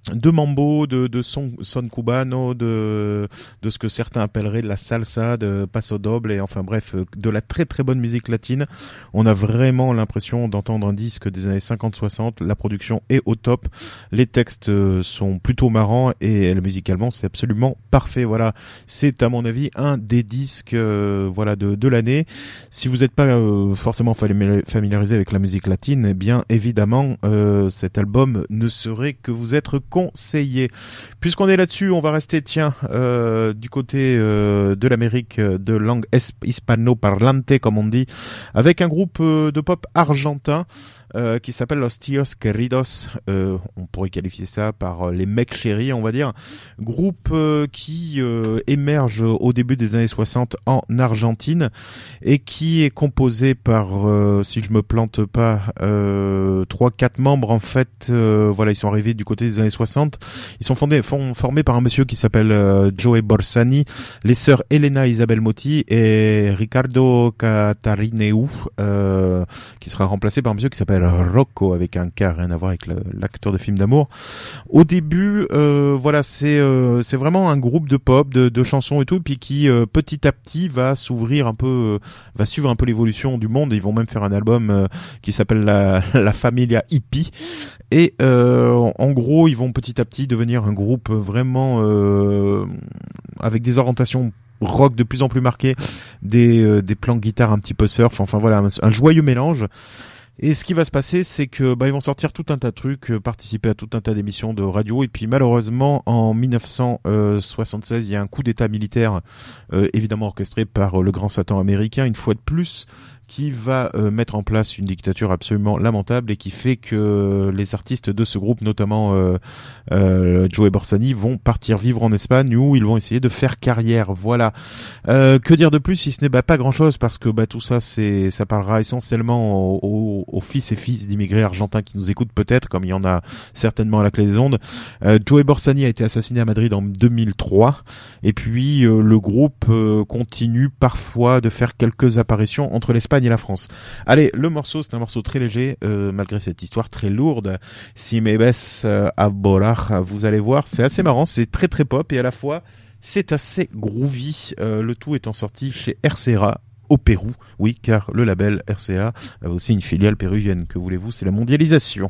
de mambo, de, de son, son cubano, de, de ce que certains appelleraient de la salsa, de paso doble, et enfin bref, de la très très bonne musique latine. On a vraiment l'impression d'entendre un disque des années cinquante soixante, la production est au top, les textes sont plutôt marrants, et musicalement c'est absolument parfait. Voilà, c'est à mon avis un des disques euh, voilà, de, de l'année. Si vous n'êtes pas euh, forcément familiarisé avec la musique latine, eh bien évidemment euh, cet album ne serait que vous être conseillé. Puisqu'on est là-dessus, on va rester tiens euh, du côté euh, de l'Amérique de langue hispano-parlante comme on dit, avec un groupe euh, de pop argentin euh, qui s'appelle Los Tíos Queridos. Euh, on pourrait qualifier ça par euh, les mecs chéris, on va dire. Groupe euh, qui euh, émerge au début des années soixante en Argentine et qui est composé par, euh, si je me plante pas, euh, trois, quatre membres en fait. Euh, voilà, ils sont arrivés du côté des années soixante. Ils sont fondés, font, formés par un monsieur qui s'appelle euh, Joey Borsani, les sœurs Elena Isabel Motti et Ricardo Catarineu, euh, qui sera remplacé par un monsieur qui s'appelle Rocco avec un K, rien à voir avec le, l'acteur de film d'amour. Au début, euh, voilà, c'est euh, c'est vraiment un groupe de pop, de, de chansons et tout, puis qui euh, petit à petit va s'ouvrir un peu, euh, va suivre un peu l'évolution du monde. Ils vont même faire un album euh, qui s'appelle la, la Familia Hippie. Et euh, en gros, ils vont petit à petit devenir un groupe vraiment euh, avec des orientations rock de plus en plus marquées, des euh, des plans de guitare un petit peu surf. Enfin voilà, un, un joyeux mélange. Et ce qui va se passer, c'est que bah ils vont sortir tout un tas de trucs, euh, participer à tout un tas d'émissions de radio, et puis malheureusement en dix-neuf cent soixante-seize, il y a un coup d'état militaire, euh, évidemment orchestré par euh, le grand Satan américain, une fois de plus, qui va euh, mettre en place une dictature absolument lamentable et qui fait que les artistes de ce groupe, notamment euh, euh, Joey Borsani, vont partir vivre en Espagne où ils vont essayer de faire carrière. Voilà. Euh, que dire de plus si ce n'est bah, pas grand-chose, parce que bah tout ça, c'est ça parlera essentiellement aux, aux, aux fils et fils d'immigrés argentins qui nous écoutent peut-être, comme il y en a certainement à la clé des ondes. Euh, Joey Borsani a été assassiné à Madrid en deux mille trois, et puis euh, le groupe euh, continue parfois de faire quelques apparitions entre l'Espagne et la France. Allez, le morceau, c'est un morceau très léger, euh, malgré cette histoire très lourde. Si me ves euh, a volar, vous allez voir, c'est assez marrant, c'est très très pop et à la fois c'est assez groovy. Euh, le tout étant sorti chez R C A au Pérou, oui, car le label R C A a aussi une filiale péruvienne. Que voulez-vous, c'est la mondialisation.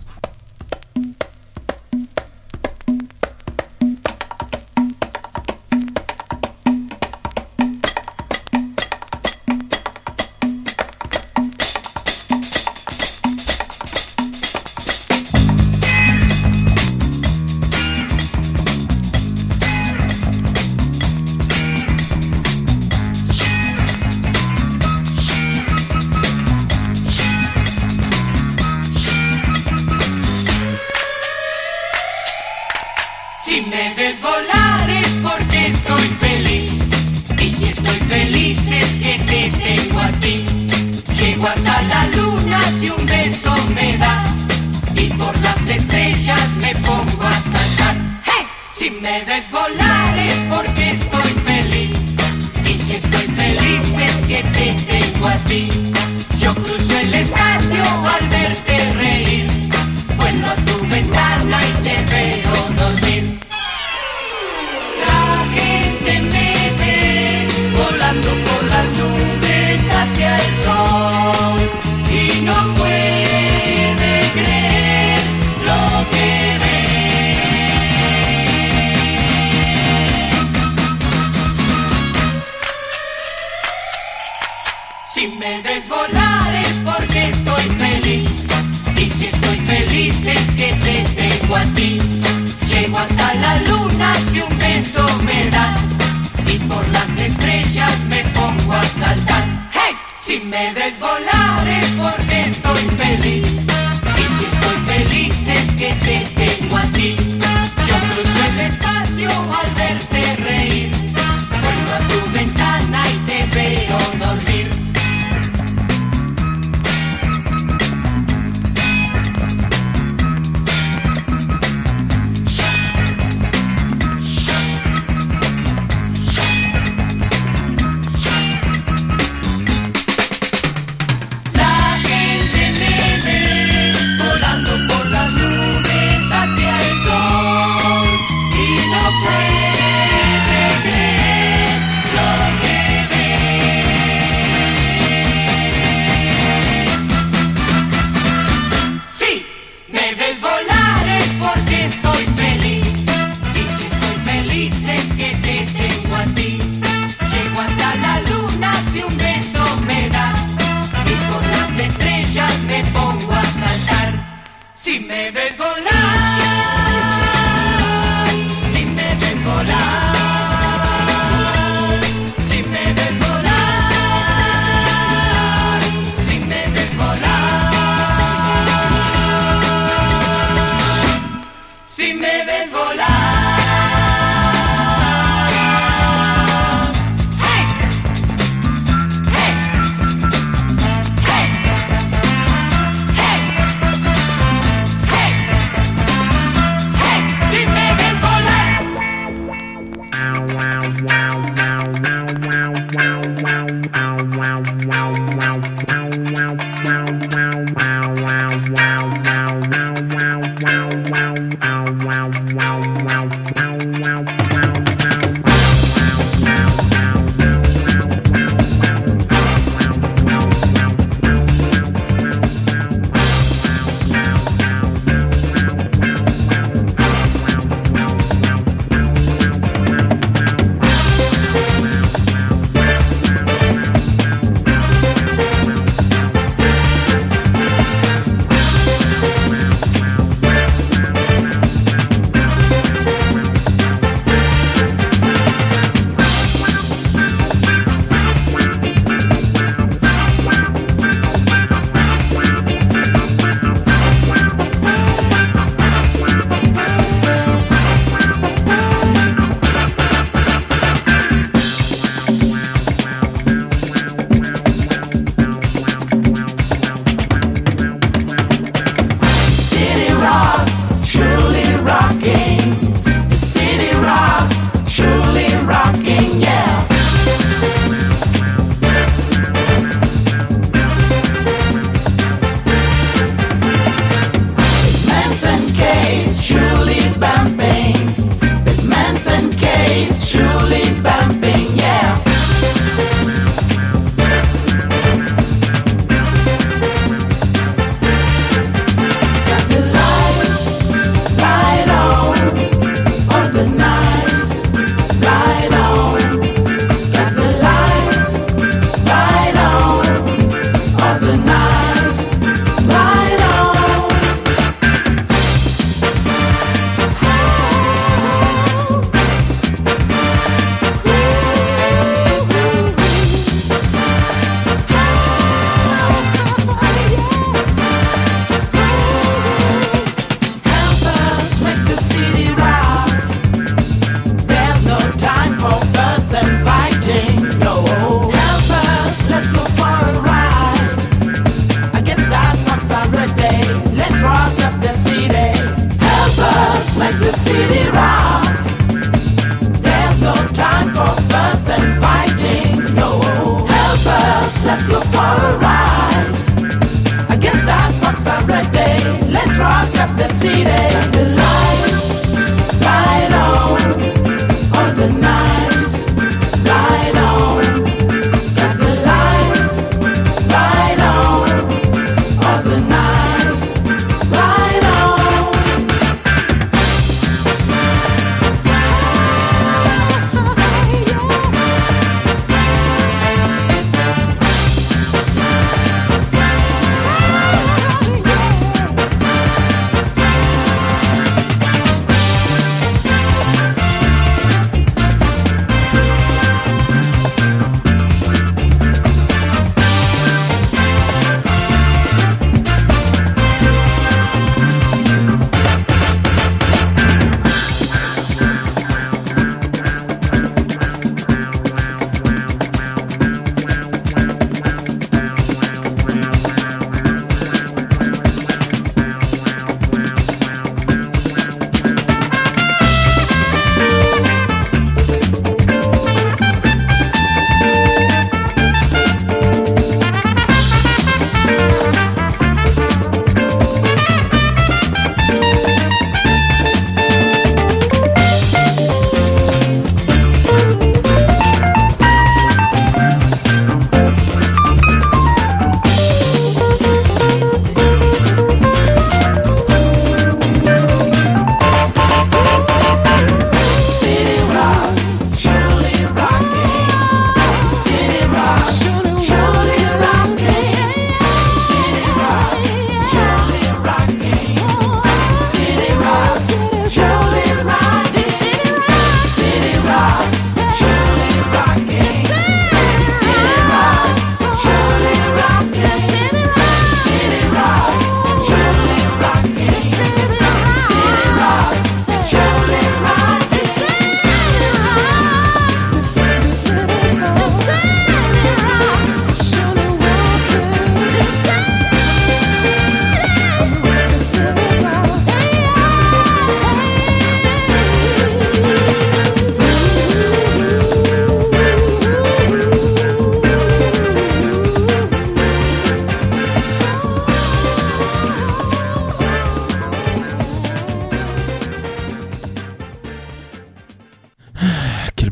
ves volar.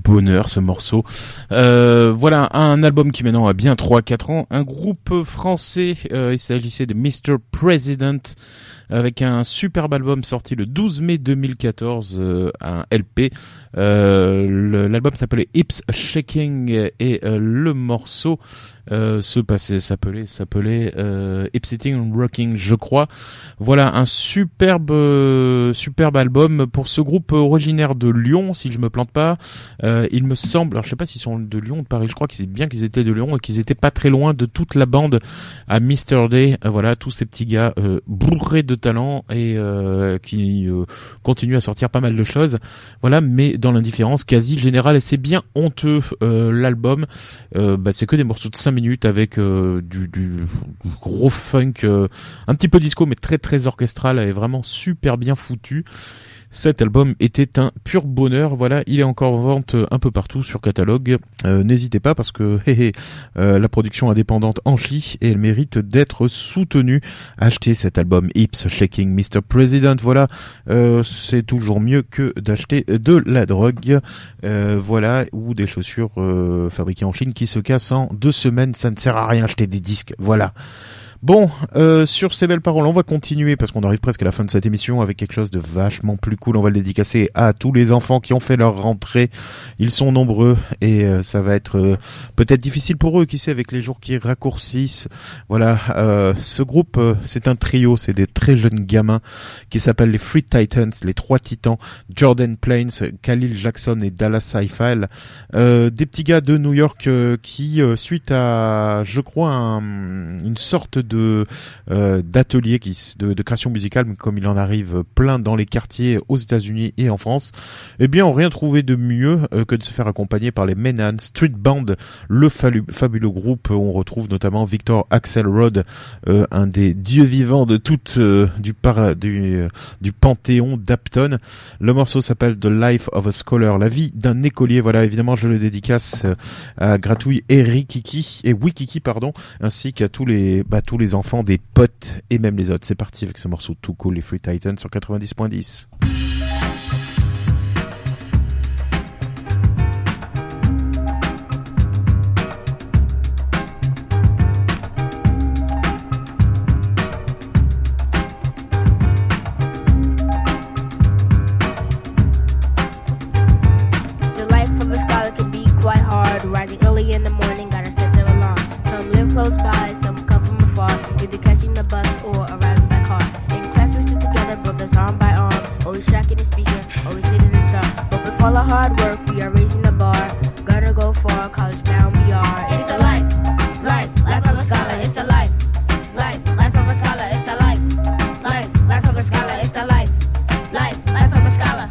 bonheur ce morceau. Euh, voilà un album qui maintenant a bien trois quatre ans, un groupe français, euh, il s'agissait de mister President, avec un superbe album sorti le douze mai deux mille quatorze, euh, un L P. Euh, le, l'album s'appelait Hips Shaking et euh, le morceau euh, se passait, s'appelait, s'appelait euh, Hips Sitting and Rocking, je crois. Voilà un superbe, euh, superbe album pour ce groupe originaire de Lyon, si je me plante pas. Euh, il me semble, alors je sais pas s'ils sont de Lyon ou de Paris, je crois que c'est bien qu'ils étaient de Lyon et qu'ils étaient pas très loin de toute la bande à mister Day. Euh, voilà, tous ces petits gars euh, bourrés de talent et euh, qui euh, continuent à sortir pas mal de choses. Voilà, mais dans l'indifférence quasi générale, et c'est bien honteux. Euh, l'album, euh, bah, c'est que des morceaux de cinq minutes avec euh, du, du, du gros funk, euh, un petit peu disco, mais très très orchestral et vraiment super bien foutu. Cet album était un pur bonheur. Voilà, il est encore en vente un peu partout sur catalogue. Euh, n'hésitez pas parce que hé, hé, euh, la production indépendante en chie et elle mérite d'être soutenue. Achetez cet album Hips Shaking mister President. Voilà, euh, c'est toujours mieux que d'acheter de la drogue. Euh, voilà, ou des chaussures euh, fabriquées en Chine qui se cassent en deux semaines. Ça ne sert à rien acheter des disques. Voilà. Bon, euh, sur ces belles paroles, on va continuer parce qu'on arrive presque à la fin de cette émission avec quelque chose de vachement plus cool. On va le dédicacer à tous les enfants qui ont fait leur rentrée. Ils sont nombreux et euh, ça va être euh, peut-être difficile pour eux, qui sait, avec les jours qui raccourcissent. Voilà, euh, ce groupe, euh, c'est un trio, c'est des très jeunes gamins qui s'appellent les Free Titans, les trois titans, Jordan Plains, Khalil Jackson et Dallas Seifel. Euh, des petits gars de New York euh, qui, euh, suite à, je crois, un, une sorte de de euh, d'ateliers qui de, de création musicale, comme il en arrive plein dans les quartiers aux États-Unis et en France, eh bien ont rien trouvé de mieux euh, que de se faire accompagner par les Menan Street Band, le falu, fabuleux groupe où on retrouve notamment Victor Axelrod, euh, un des dieux vivants de toute euh, du para, du euh, du panthéon d'Apton. Le morceau s'appelle The Life of a Scholar, la vie d'un écolier. Voilà, évidemment je le dédicace euh, à Gratouille et Rikiki et Wikiki pardon, ainsi qu'à tous les bah tous les enfants des potes et même les autres. C'est parti avec ce morceau tout cool, les Free Titans sur quatre-vingt-dix point dix. The life of a scholar can be quite hard. Rising early in the morning, gotta set their alarm. Some live close by, some come from afar, either catching the bus or arriving by car. In class we sit together, brothers arm by arm, always tracking the speaker, always sitting in star. But with all our hard work, we are raising the bar. Gonna go far, college bound we are. It's the life, life, life of a scholar. It's the life, life, life of a scholar. It's the life, life, life of a scholar. It's the life, life, life of a scholar.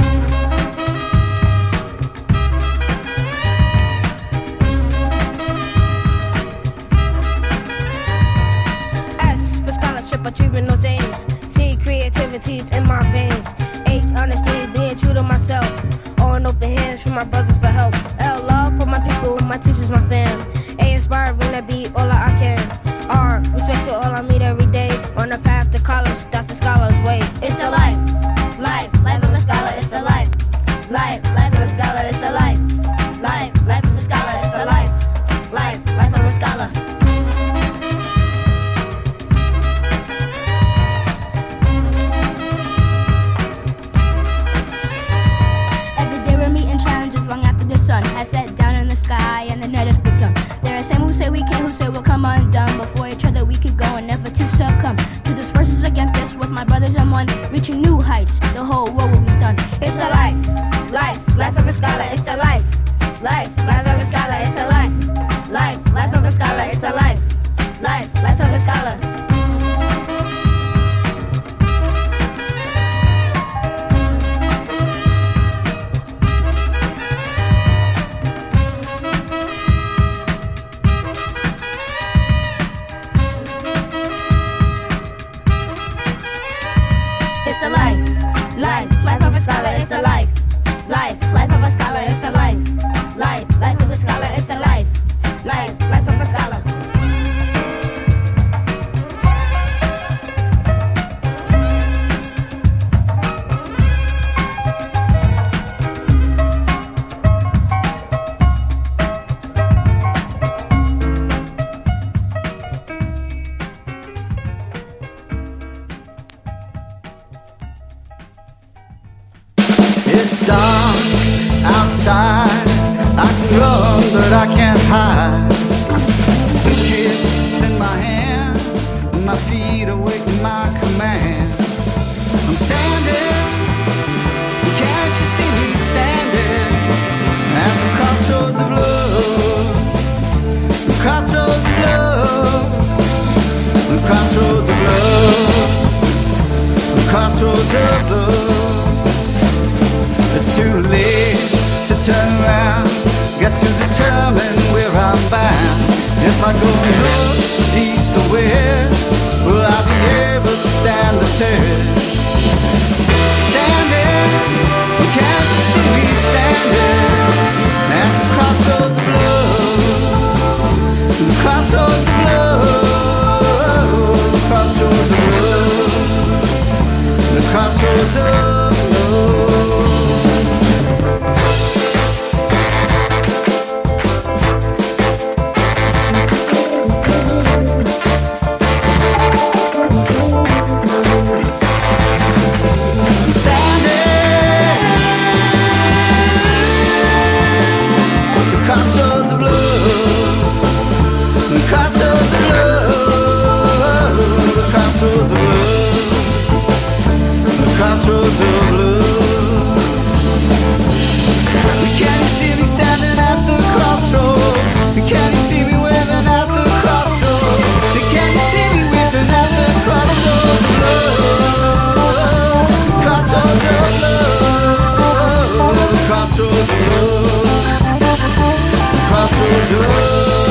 Achieving those aims, see creativity's in my veins. H, honesty, being true to myself. O, and open hands for my brothers for help. L, love for my people, my teachers, my fam. A, inspiring to be all that I can. R, respect to all I meet every day. On the path to college, that's the scholar's way. It's the life, life, life of a scholar. It's the life, life, life of a scholar. It's the life, life, life of a scholar. It's the life, life, life of a scholar. Has set down in the sky and the net has begun. There are some who say we can, who say we'll come undone. Before each other we keep going, never to succumb to this verses against us with my brothers and one, reaching new heights. The whole world will be stunned. It's the life, life, life of a scholar. It's the life, life, life of a scholar. It's the life, life, life of a scholar. It's the life, life, life of a scholar. It's dark outside. I can run, but I can't hide. Suitcase in my hand, my feet awaiting my command. I'm standing, can't you see me standing at the crossroads of love, the crossroads of love, the crossroads of love, the crossroads of love. It's too late to turn around, got to determine where I'm bound. If I go north, east or west, will I be able to stand the test? Standing, can't you see me standing at the crossroads of love, the crossroads of love, the crossroads of love, the crossroads of love. Crossroads of love, the crossroads of love, the crossroads of love, the crossroads of love. Can you see me standing at the crossroads? Can you see me waving at the crossroads? Can you see me waving at the crossroads of love, crossroads of love, crossroads of love. Crossroads of love.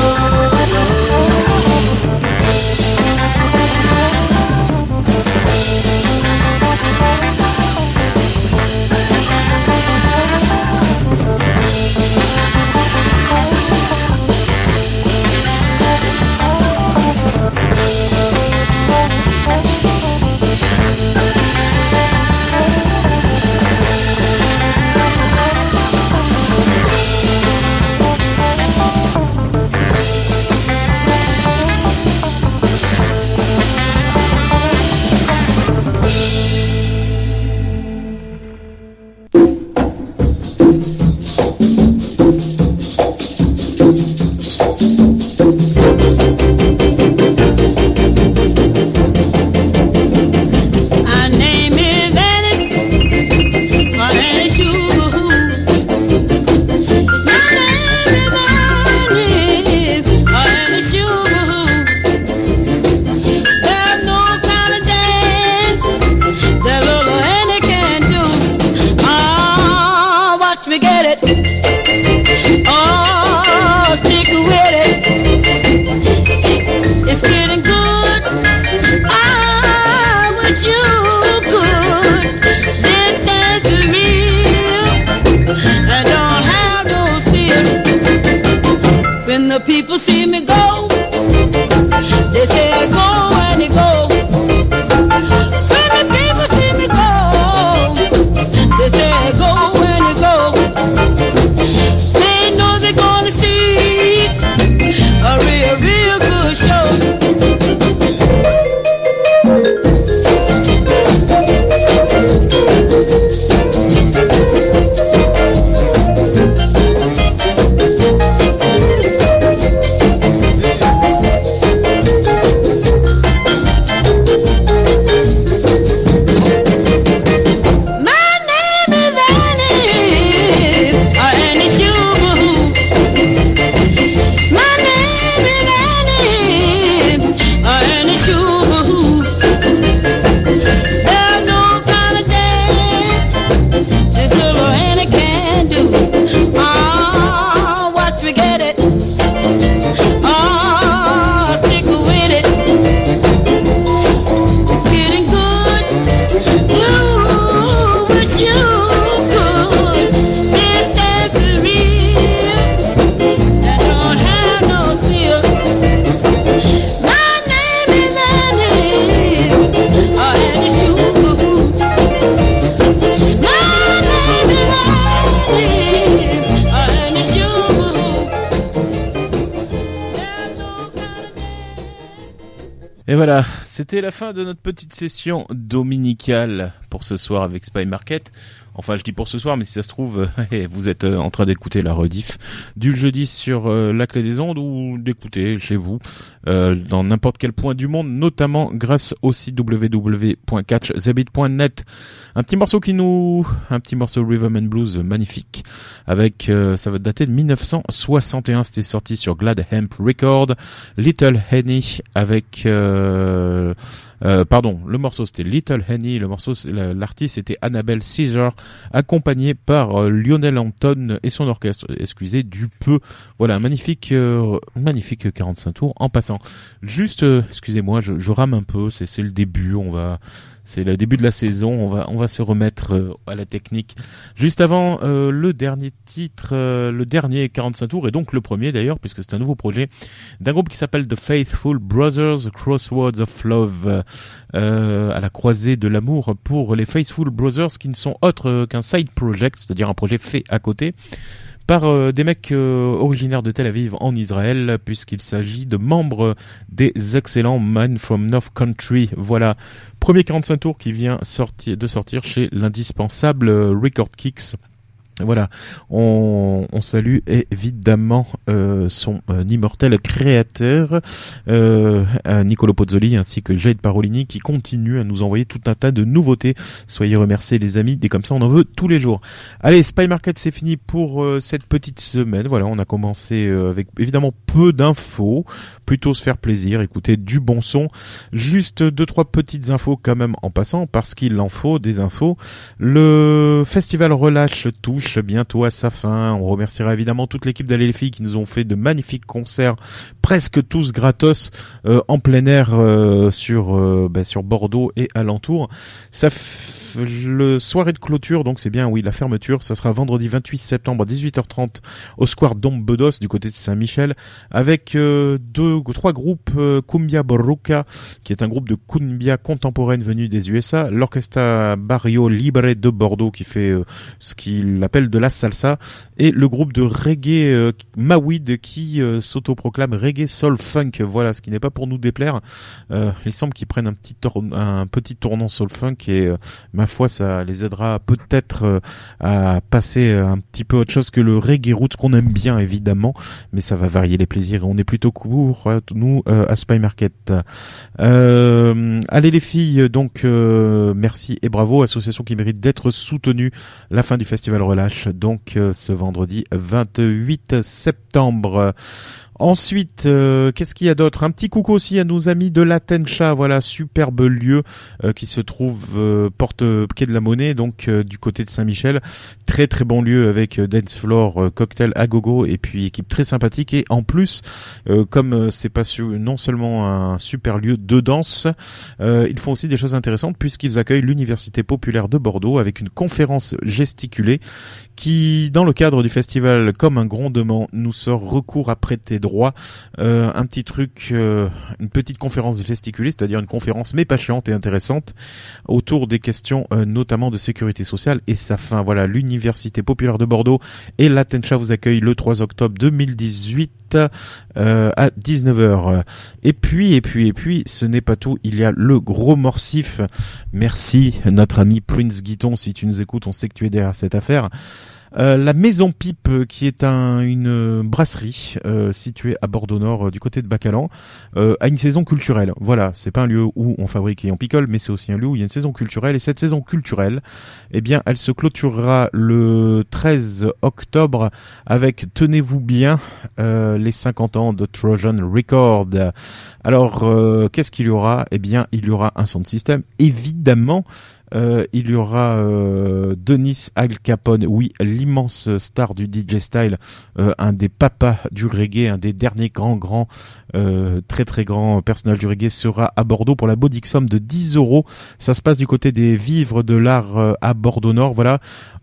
People see me go, they say I go and I go. When the people see me go, they say I go and I go. They know they're gonna see a real, real good show. Et voilà, c'était la fin de notre petite session dominicale pour ce soir avec Spy Market. Enfin, je dis pour ce soir, mais si ça se trouve, euh, vous êtes euh, en train d'écouter la rediff du jeudi sur euh, la clé des ondes ou d'écouter chez vous, euh, dans n'importe quel point du monde, notamment grâce au site w w w point catch the beat point net. Un petit morceau qui nous, un petit morceau Rhythm and Blues magnifique, avec, euh, ça va dater de mille neuf cent soixante et un, c'était sorti sur Glad Hemp Record, Little Henny avec, euh, euh, pardon, le morceau c'était Little Henny, le morceau, l'artiste c'était Annabelle Caesar, accompagné par euh, Lionel Hampton et son orchestre, excusez du peu. Voilà, un magnifique, euh, magnifique quarante-cinq tours en passant. Juste, euh, excusez-moi, je, je rame un peu, c'est, c'est le début, on va... C'est le début de la saison, on va on va se remettre euh, à la technique. Juste avant euh, le dernier titre, euh, le dernier quarante-cinq tours, et donc le premier d'ailleurs, puisque c'est un nouveau projet d'un groupe qui s'appelle The Faithful Brothers, Crossroads of Love, euh, à la croisée de l'amour pour les Faithful Brothers, qui ne sont autres qu'un side project, c'est-à-dire un projet fait à côté, par euh, des mecs euh, originaires de Tel Aviv en Israël, puisqu'il s'agit de membres des excellents Man from North Country. Voilà, premier quarante-cinq tours qui vient sortir, de sortir chez l'indispensable euh, Record Kicks. Voilà, on, on salue évidemment euh, son euh, immortel créateur, euh, Nicolo Pozzoli, ainsi que Jade Parolini, qui continue à nous envoyer tout un tas de nouveautés. Soyez remerciés les amis, dès comme ça on en veut tous les jours. Allez, Spy Market, c'est fini pour euh, cette petite semaine. Voilà, on a commencé euh, avec évidemment peu d'infos, plutôt se faire plaisir, écouter du bon son. Juste deux trois petites infos quand même en passant, parce qu'il en faut des infos. Le festival Relâche touche bientôt à sa fin. On remerciera évidemment toute l'équipe d'Allez les filles qui nous ont fait de magnifiques concerts, presque tous gratos, euh, en plein air euh, sur euh, bah, sur Bordeaux et alentour. Ça f... le soirée de clôture, donc c'est bien, oui, la fermeture, ça sera vendredi vingt-huit septembre à dix-huit heures trente au Square Dom Bedos du côté de Saint-Michel, avec euh, deux, trois groupes, euh, Cumbia Borruca, qui est un groupe de cumbia contemporaine venu des U S A, l'Orchestra Barrio Libre de Bordeaux qui fait euh, ce qu'il appelle de la salsa, et le groupe de reggae euh, Mawid qui euh, s'autoproclame reggae soul funk. Voilà, ce qui n'est pas pour nous déplaire. Euh, il semble qu'ils prennent un petit tour- un petit tournant soul funk, et euh, ma foi ça les aidera peut-être euh, à passer un petit peu autre chose que le reggae roots qu'on aime bien évidemment, mais ça va varier les plaisirs et on est plutôt court nous euh, à Spy Market. Euh, allez les filles, donc euh, merci et bravo, association qui mérite d'être soutenue. La fin du festival Relâche donc euh, ce vendredi vingt-huit septembre. Ensuite, euh, qu'est-ce qu'il y a d'autre? Un petit coucou aussi à nos amis de la Tencha, voilà, superbe lieu euh, qui se trouve euh, porte quai de la Monnaie, donc euh, du côté de Saint-Michel. Très très bon lieu avec euh, dance floor, euh, cocktail à gogo, et puis équipe très sympathique. Et en plus, euh, comme euh, c'est pas su- non seulement un super lieu de danse, euh, ils font aussi des choses intéressantes puisqu'ils accueillent l'Université populaire de Bordeaux avec une conférence gesticulée qui, dans le cadre du festival Comme un grondement, nous sort recours à prêter droit, euh, un petit truc, euh, une petite conférence gesticulée, c'est-à-dire une conférence mais pas chiante et intéressante autour des questions euh, notamment de sécurité sociale et sa fin. Voilà, l'Université populaire de Bordeaux et la Tencha vous accueille le trois octobre deux mille dix-huit euh, à dix-neuf heures. Et puis, et puis, et puis, ce n'est pas tout, il y a le gros morsif. Merci notre ami Prince Guiton, si tu nous écoutes, on sait que tu es derrière cette affaire. Euh, la Maison Pipe, euh, qui est un, une brasserie euh, située à Bordeaux Nord, euh, du côté de Bacalan, euh, a une saison culturelle. Voilà, c'est pas un lieu où on fabrique et on picole, mais c'est aussi un lieu où il y a une saison culturelle. Et cette saison culturelle, eh bien, elle se clôturera le treize octobre avec, tenez-vous bien, euh, les cinquante ans de Trojan Record. Alors, euh, qu'est-ce qu'il y aura? Eh bien, il y aura un sound system, évidemment. Euh, il y aura euh, Denis Al Capone, oui, l'immense star du D J style, euh, un des papas du reggae, un des derniers grands grands, euh, très très grands personnages du reggae, sera à Bordeaux pour la modique somme de dix euros. Ça se passe du côté des Vivres de l'Art euh, à Bordeaux Nord. Voilà,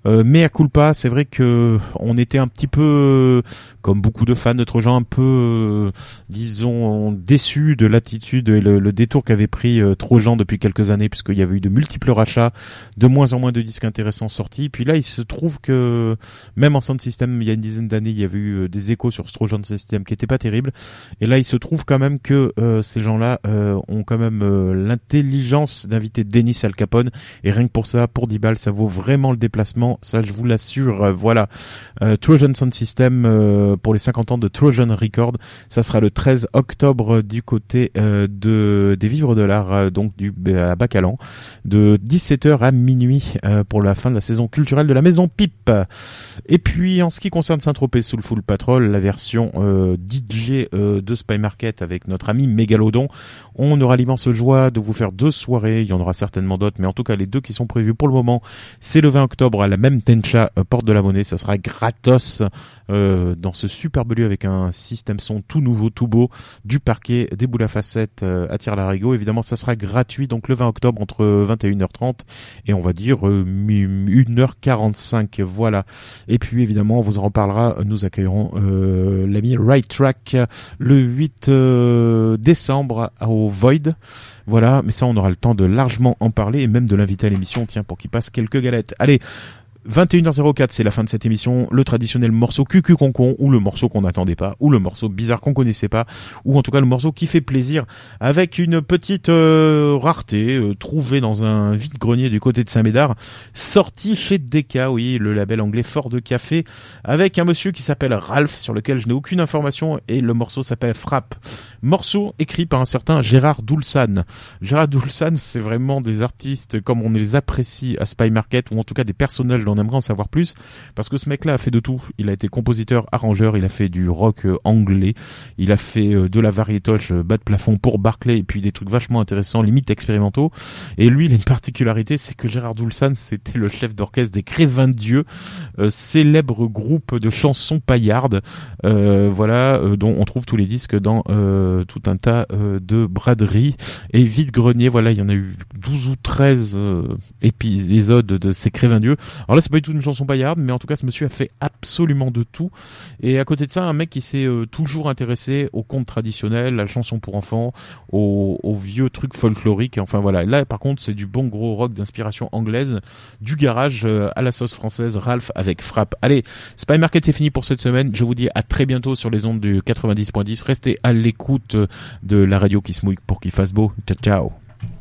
Euh, mais à culpa, c'est vrai que on était un petit peu, comme beaucoup de fans, d'autres gens un peu, euh, disons, déçus de l'attitude et le, le détour qu'avait pris euh, Trojan depuis quelques années, puisqu'il y avait eu de multiples rachats, de moins en moins de disques intéressants sortis. Puis là, il se trouve que même en sound system, il y a une dizaine d'années, il y avait eu des échos sur ce Trojan System qui n'étaient pas terribles. Et là, il se trouve quand même que euh, ces gens-là euh, ont quand même euh, l'intelligence d'inviter Dennis Al Capone. Et rien que pour ça, pour dix balles, ça vaut vraiment le déplacement. Ça, je vous l'assure. Euh, voilà. Euh, Trojan Sound System euh, pour les cinquante ans de Trojan Record. Ça sera le treize octobre du côté euh, de des Vivres de l'Art, euh, donc du à Bacalan, de dix-sept heures à minuit euh, pour la fin de la saison culturelle de la Maison Pipe. Et puis, en ce qui concerne Saint-Tropez Soulful Patrol, la version euh, D J euh, de Spy Market avec notre ami Mégalodon, on aura l'immense joie de vous faire deux soirées. Il y en aura certainement d'autres, mais en tout cas, les deux qui sont prévues pour le moment, c'est le vingt octobre à la même Tencha, euh, Porte de la Monnaie. Ça sera gratos euh, dans ce superbe lieu avec un système son tout nouveau, tout beau, du parquet, des boules à facettes euh, à Tire-Larigot. Évidemment, ça sera gratuit, donc le vingt octobre entre vingt et une heures trente et on va dire euh, une heure quarante-cinq. Voilà. Et puis, évidemment, on vous en reparlera. Nous accueillerons euh, l'ami Right Track le huit euh, décembre au Void. Voilà, mais ça, on aura le temps de largement en parler et même de l'inviter à l'émission, tiens, pour qu'il passe quelques galettes. Allez, vingt et une heures zéro quatre, c'est la fin de cette émission. Le traditionnel morceau cucu concon, ou le morceau qu'on n'attendait pas, ou le morceau bizarre qu'on connaissait pas, ou en tout cas le morceau qui fait plaisir, avec une petite euh, rareté euh, trouvée dans un vide-grenier du côté de Saint-Médard, sorti chez Decca, oui, le label anglais fort de café, avec un monsieur qui s'appelle Ralph, sur lequel je n'ai aucune information, et le morceau s'appelle Frappe. Morceau écrit par un certain Gérard Doulsan. Gérard Doulsan, c'est vraiment des artistes comme on les apprécie à Spy Market, ou en tout cas des personnages dont on aimerait en savoir plus, parce que ce mec-là a fait de tout. Il a été compositeur, arrangeur, il a fait du rock euh, anglais, il a fait euh, de la variétoche euh, bas de plafond pour Barclay, et puis des trucs vachement intéressants, limite expérimentaux. Et lui, il a une particularité, c'est que Gérard Doulsan, c'était le chef d'orchestre des Crévins de Dieu, euh, célèbre groupe de chansons paillardes, euh, voilà, euh, dont on trouve tous les disques dans euh, tout un tas euh, de braderies et vide-greniers. Voilà, il y en a eu douze ou treize euh, épisodes de ces Crévins de Dieu. Alors là, c'est pas du tout une chanson paillarde, mais en tout cas, ce monsieur a fait absolument de tout. Et à côté de ça, un mec qui s'est euh, toujours intéressé aux contes traditionnels, à la chanson pour enfants, aux, aux vieux trucs folkloriques. Enfin voilà. Là, par contre, c'est du bon gros rock d'inspiration anglaise, du garage euh, à la sauce française. Ralph avec Frappe. Allez, Spy Market, c'est fini pour cette semaine. Je vous dis à très bientôt sur les ondes du quatre-vingt-dix point dix. Restez à l'écoute de la radio qui se mouille pour qu'il fasse beau. Ciao, ciao.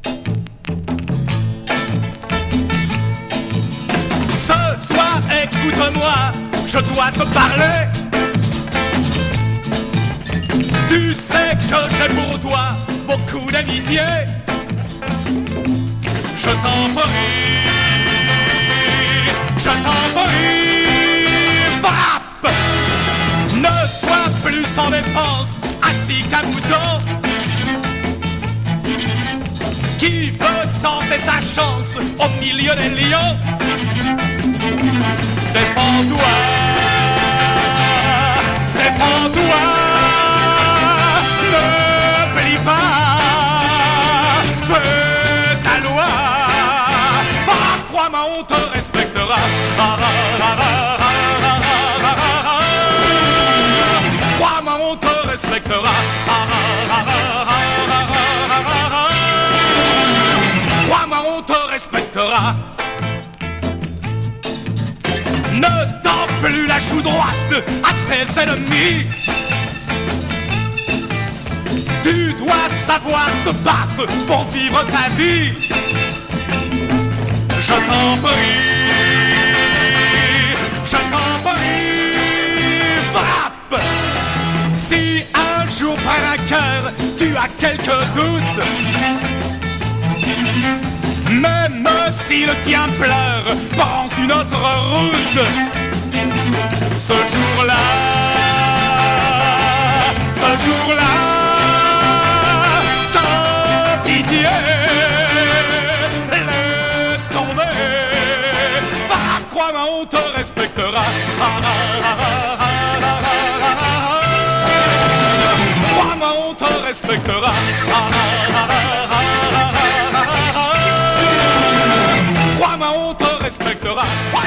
Ce soir, écoute-moi, je dois te parler. Tu sais que j'ai pour toi beaucoup d'amitié. Je t'en prie, je t'en prie, frappe. Ne sois plus sans défense, assis qu'un mouton qui veut tenter sa chance au milieu des lions. Défends-toi, défends-toi, ne plie pas, fais ta loi. Ah, crois-moi, on te respectera. Ah, ah, ah, ah, ah, ah, ah, ah. Crois-moi, on te respectera. Ah, ah, ah, ah, ah, ah, ah, ah. Crois-moi, on te respectera. Ne tends plus la joue droite à tes ennemis. Tu dois savoir te battre pour vivre ta vie. Je t'en prie, je t'en prie, frappe. Si un jour par un cœur tu as quelques doutes, même si le tien pleure, prends une autre route. Ce jour-là, ce jour-là, sans pitié, laisse tomber. Va, crois-moi, on te respectera. Ah, ah, ah, ah, ah, ah, ah. Crois-moi, on te respectera. Ah, ah, ah, ah, ah, ah, ah. Crois-moi, on te respectera.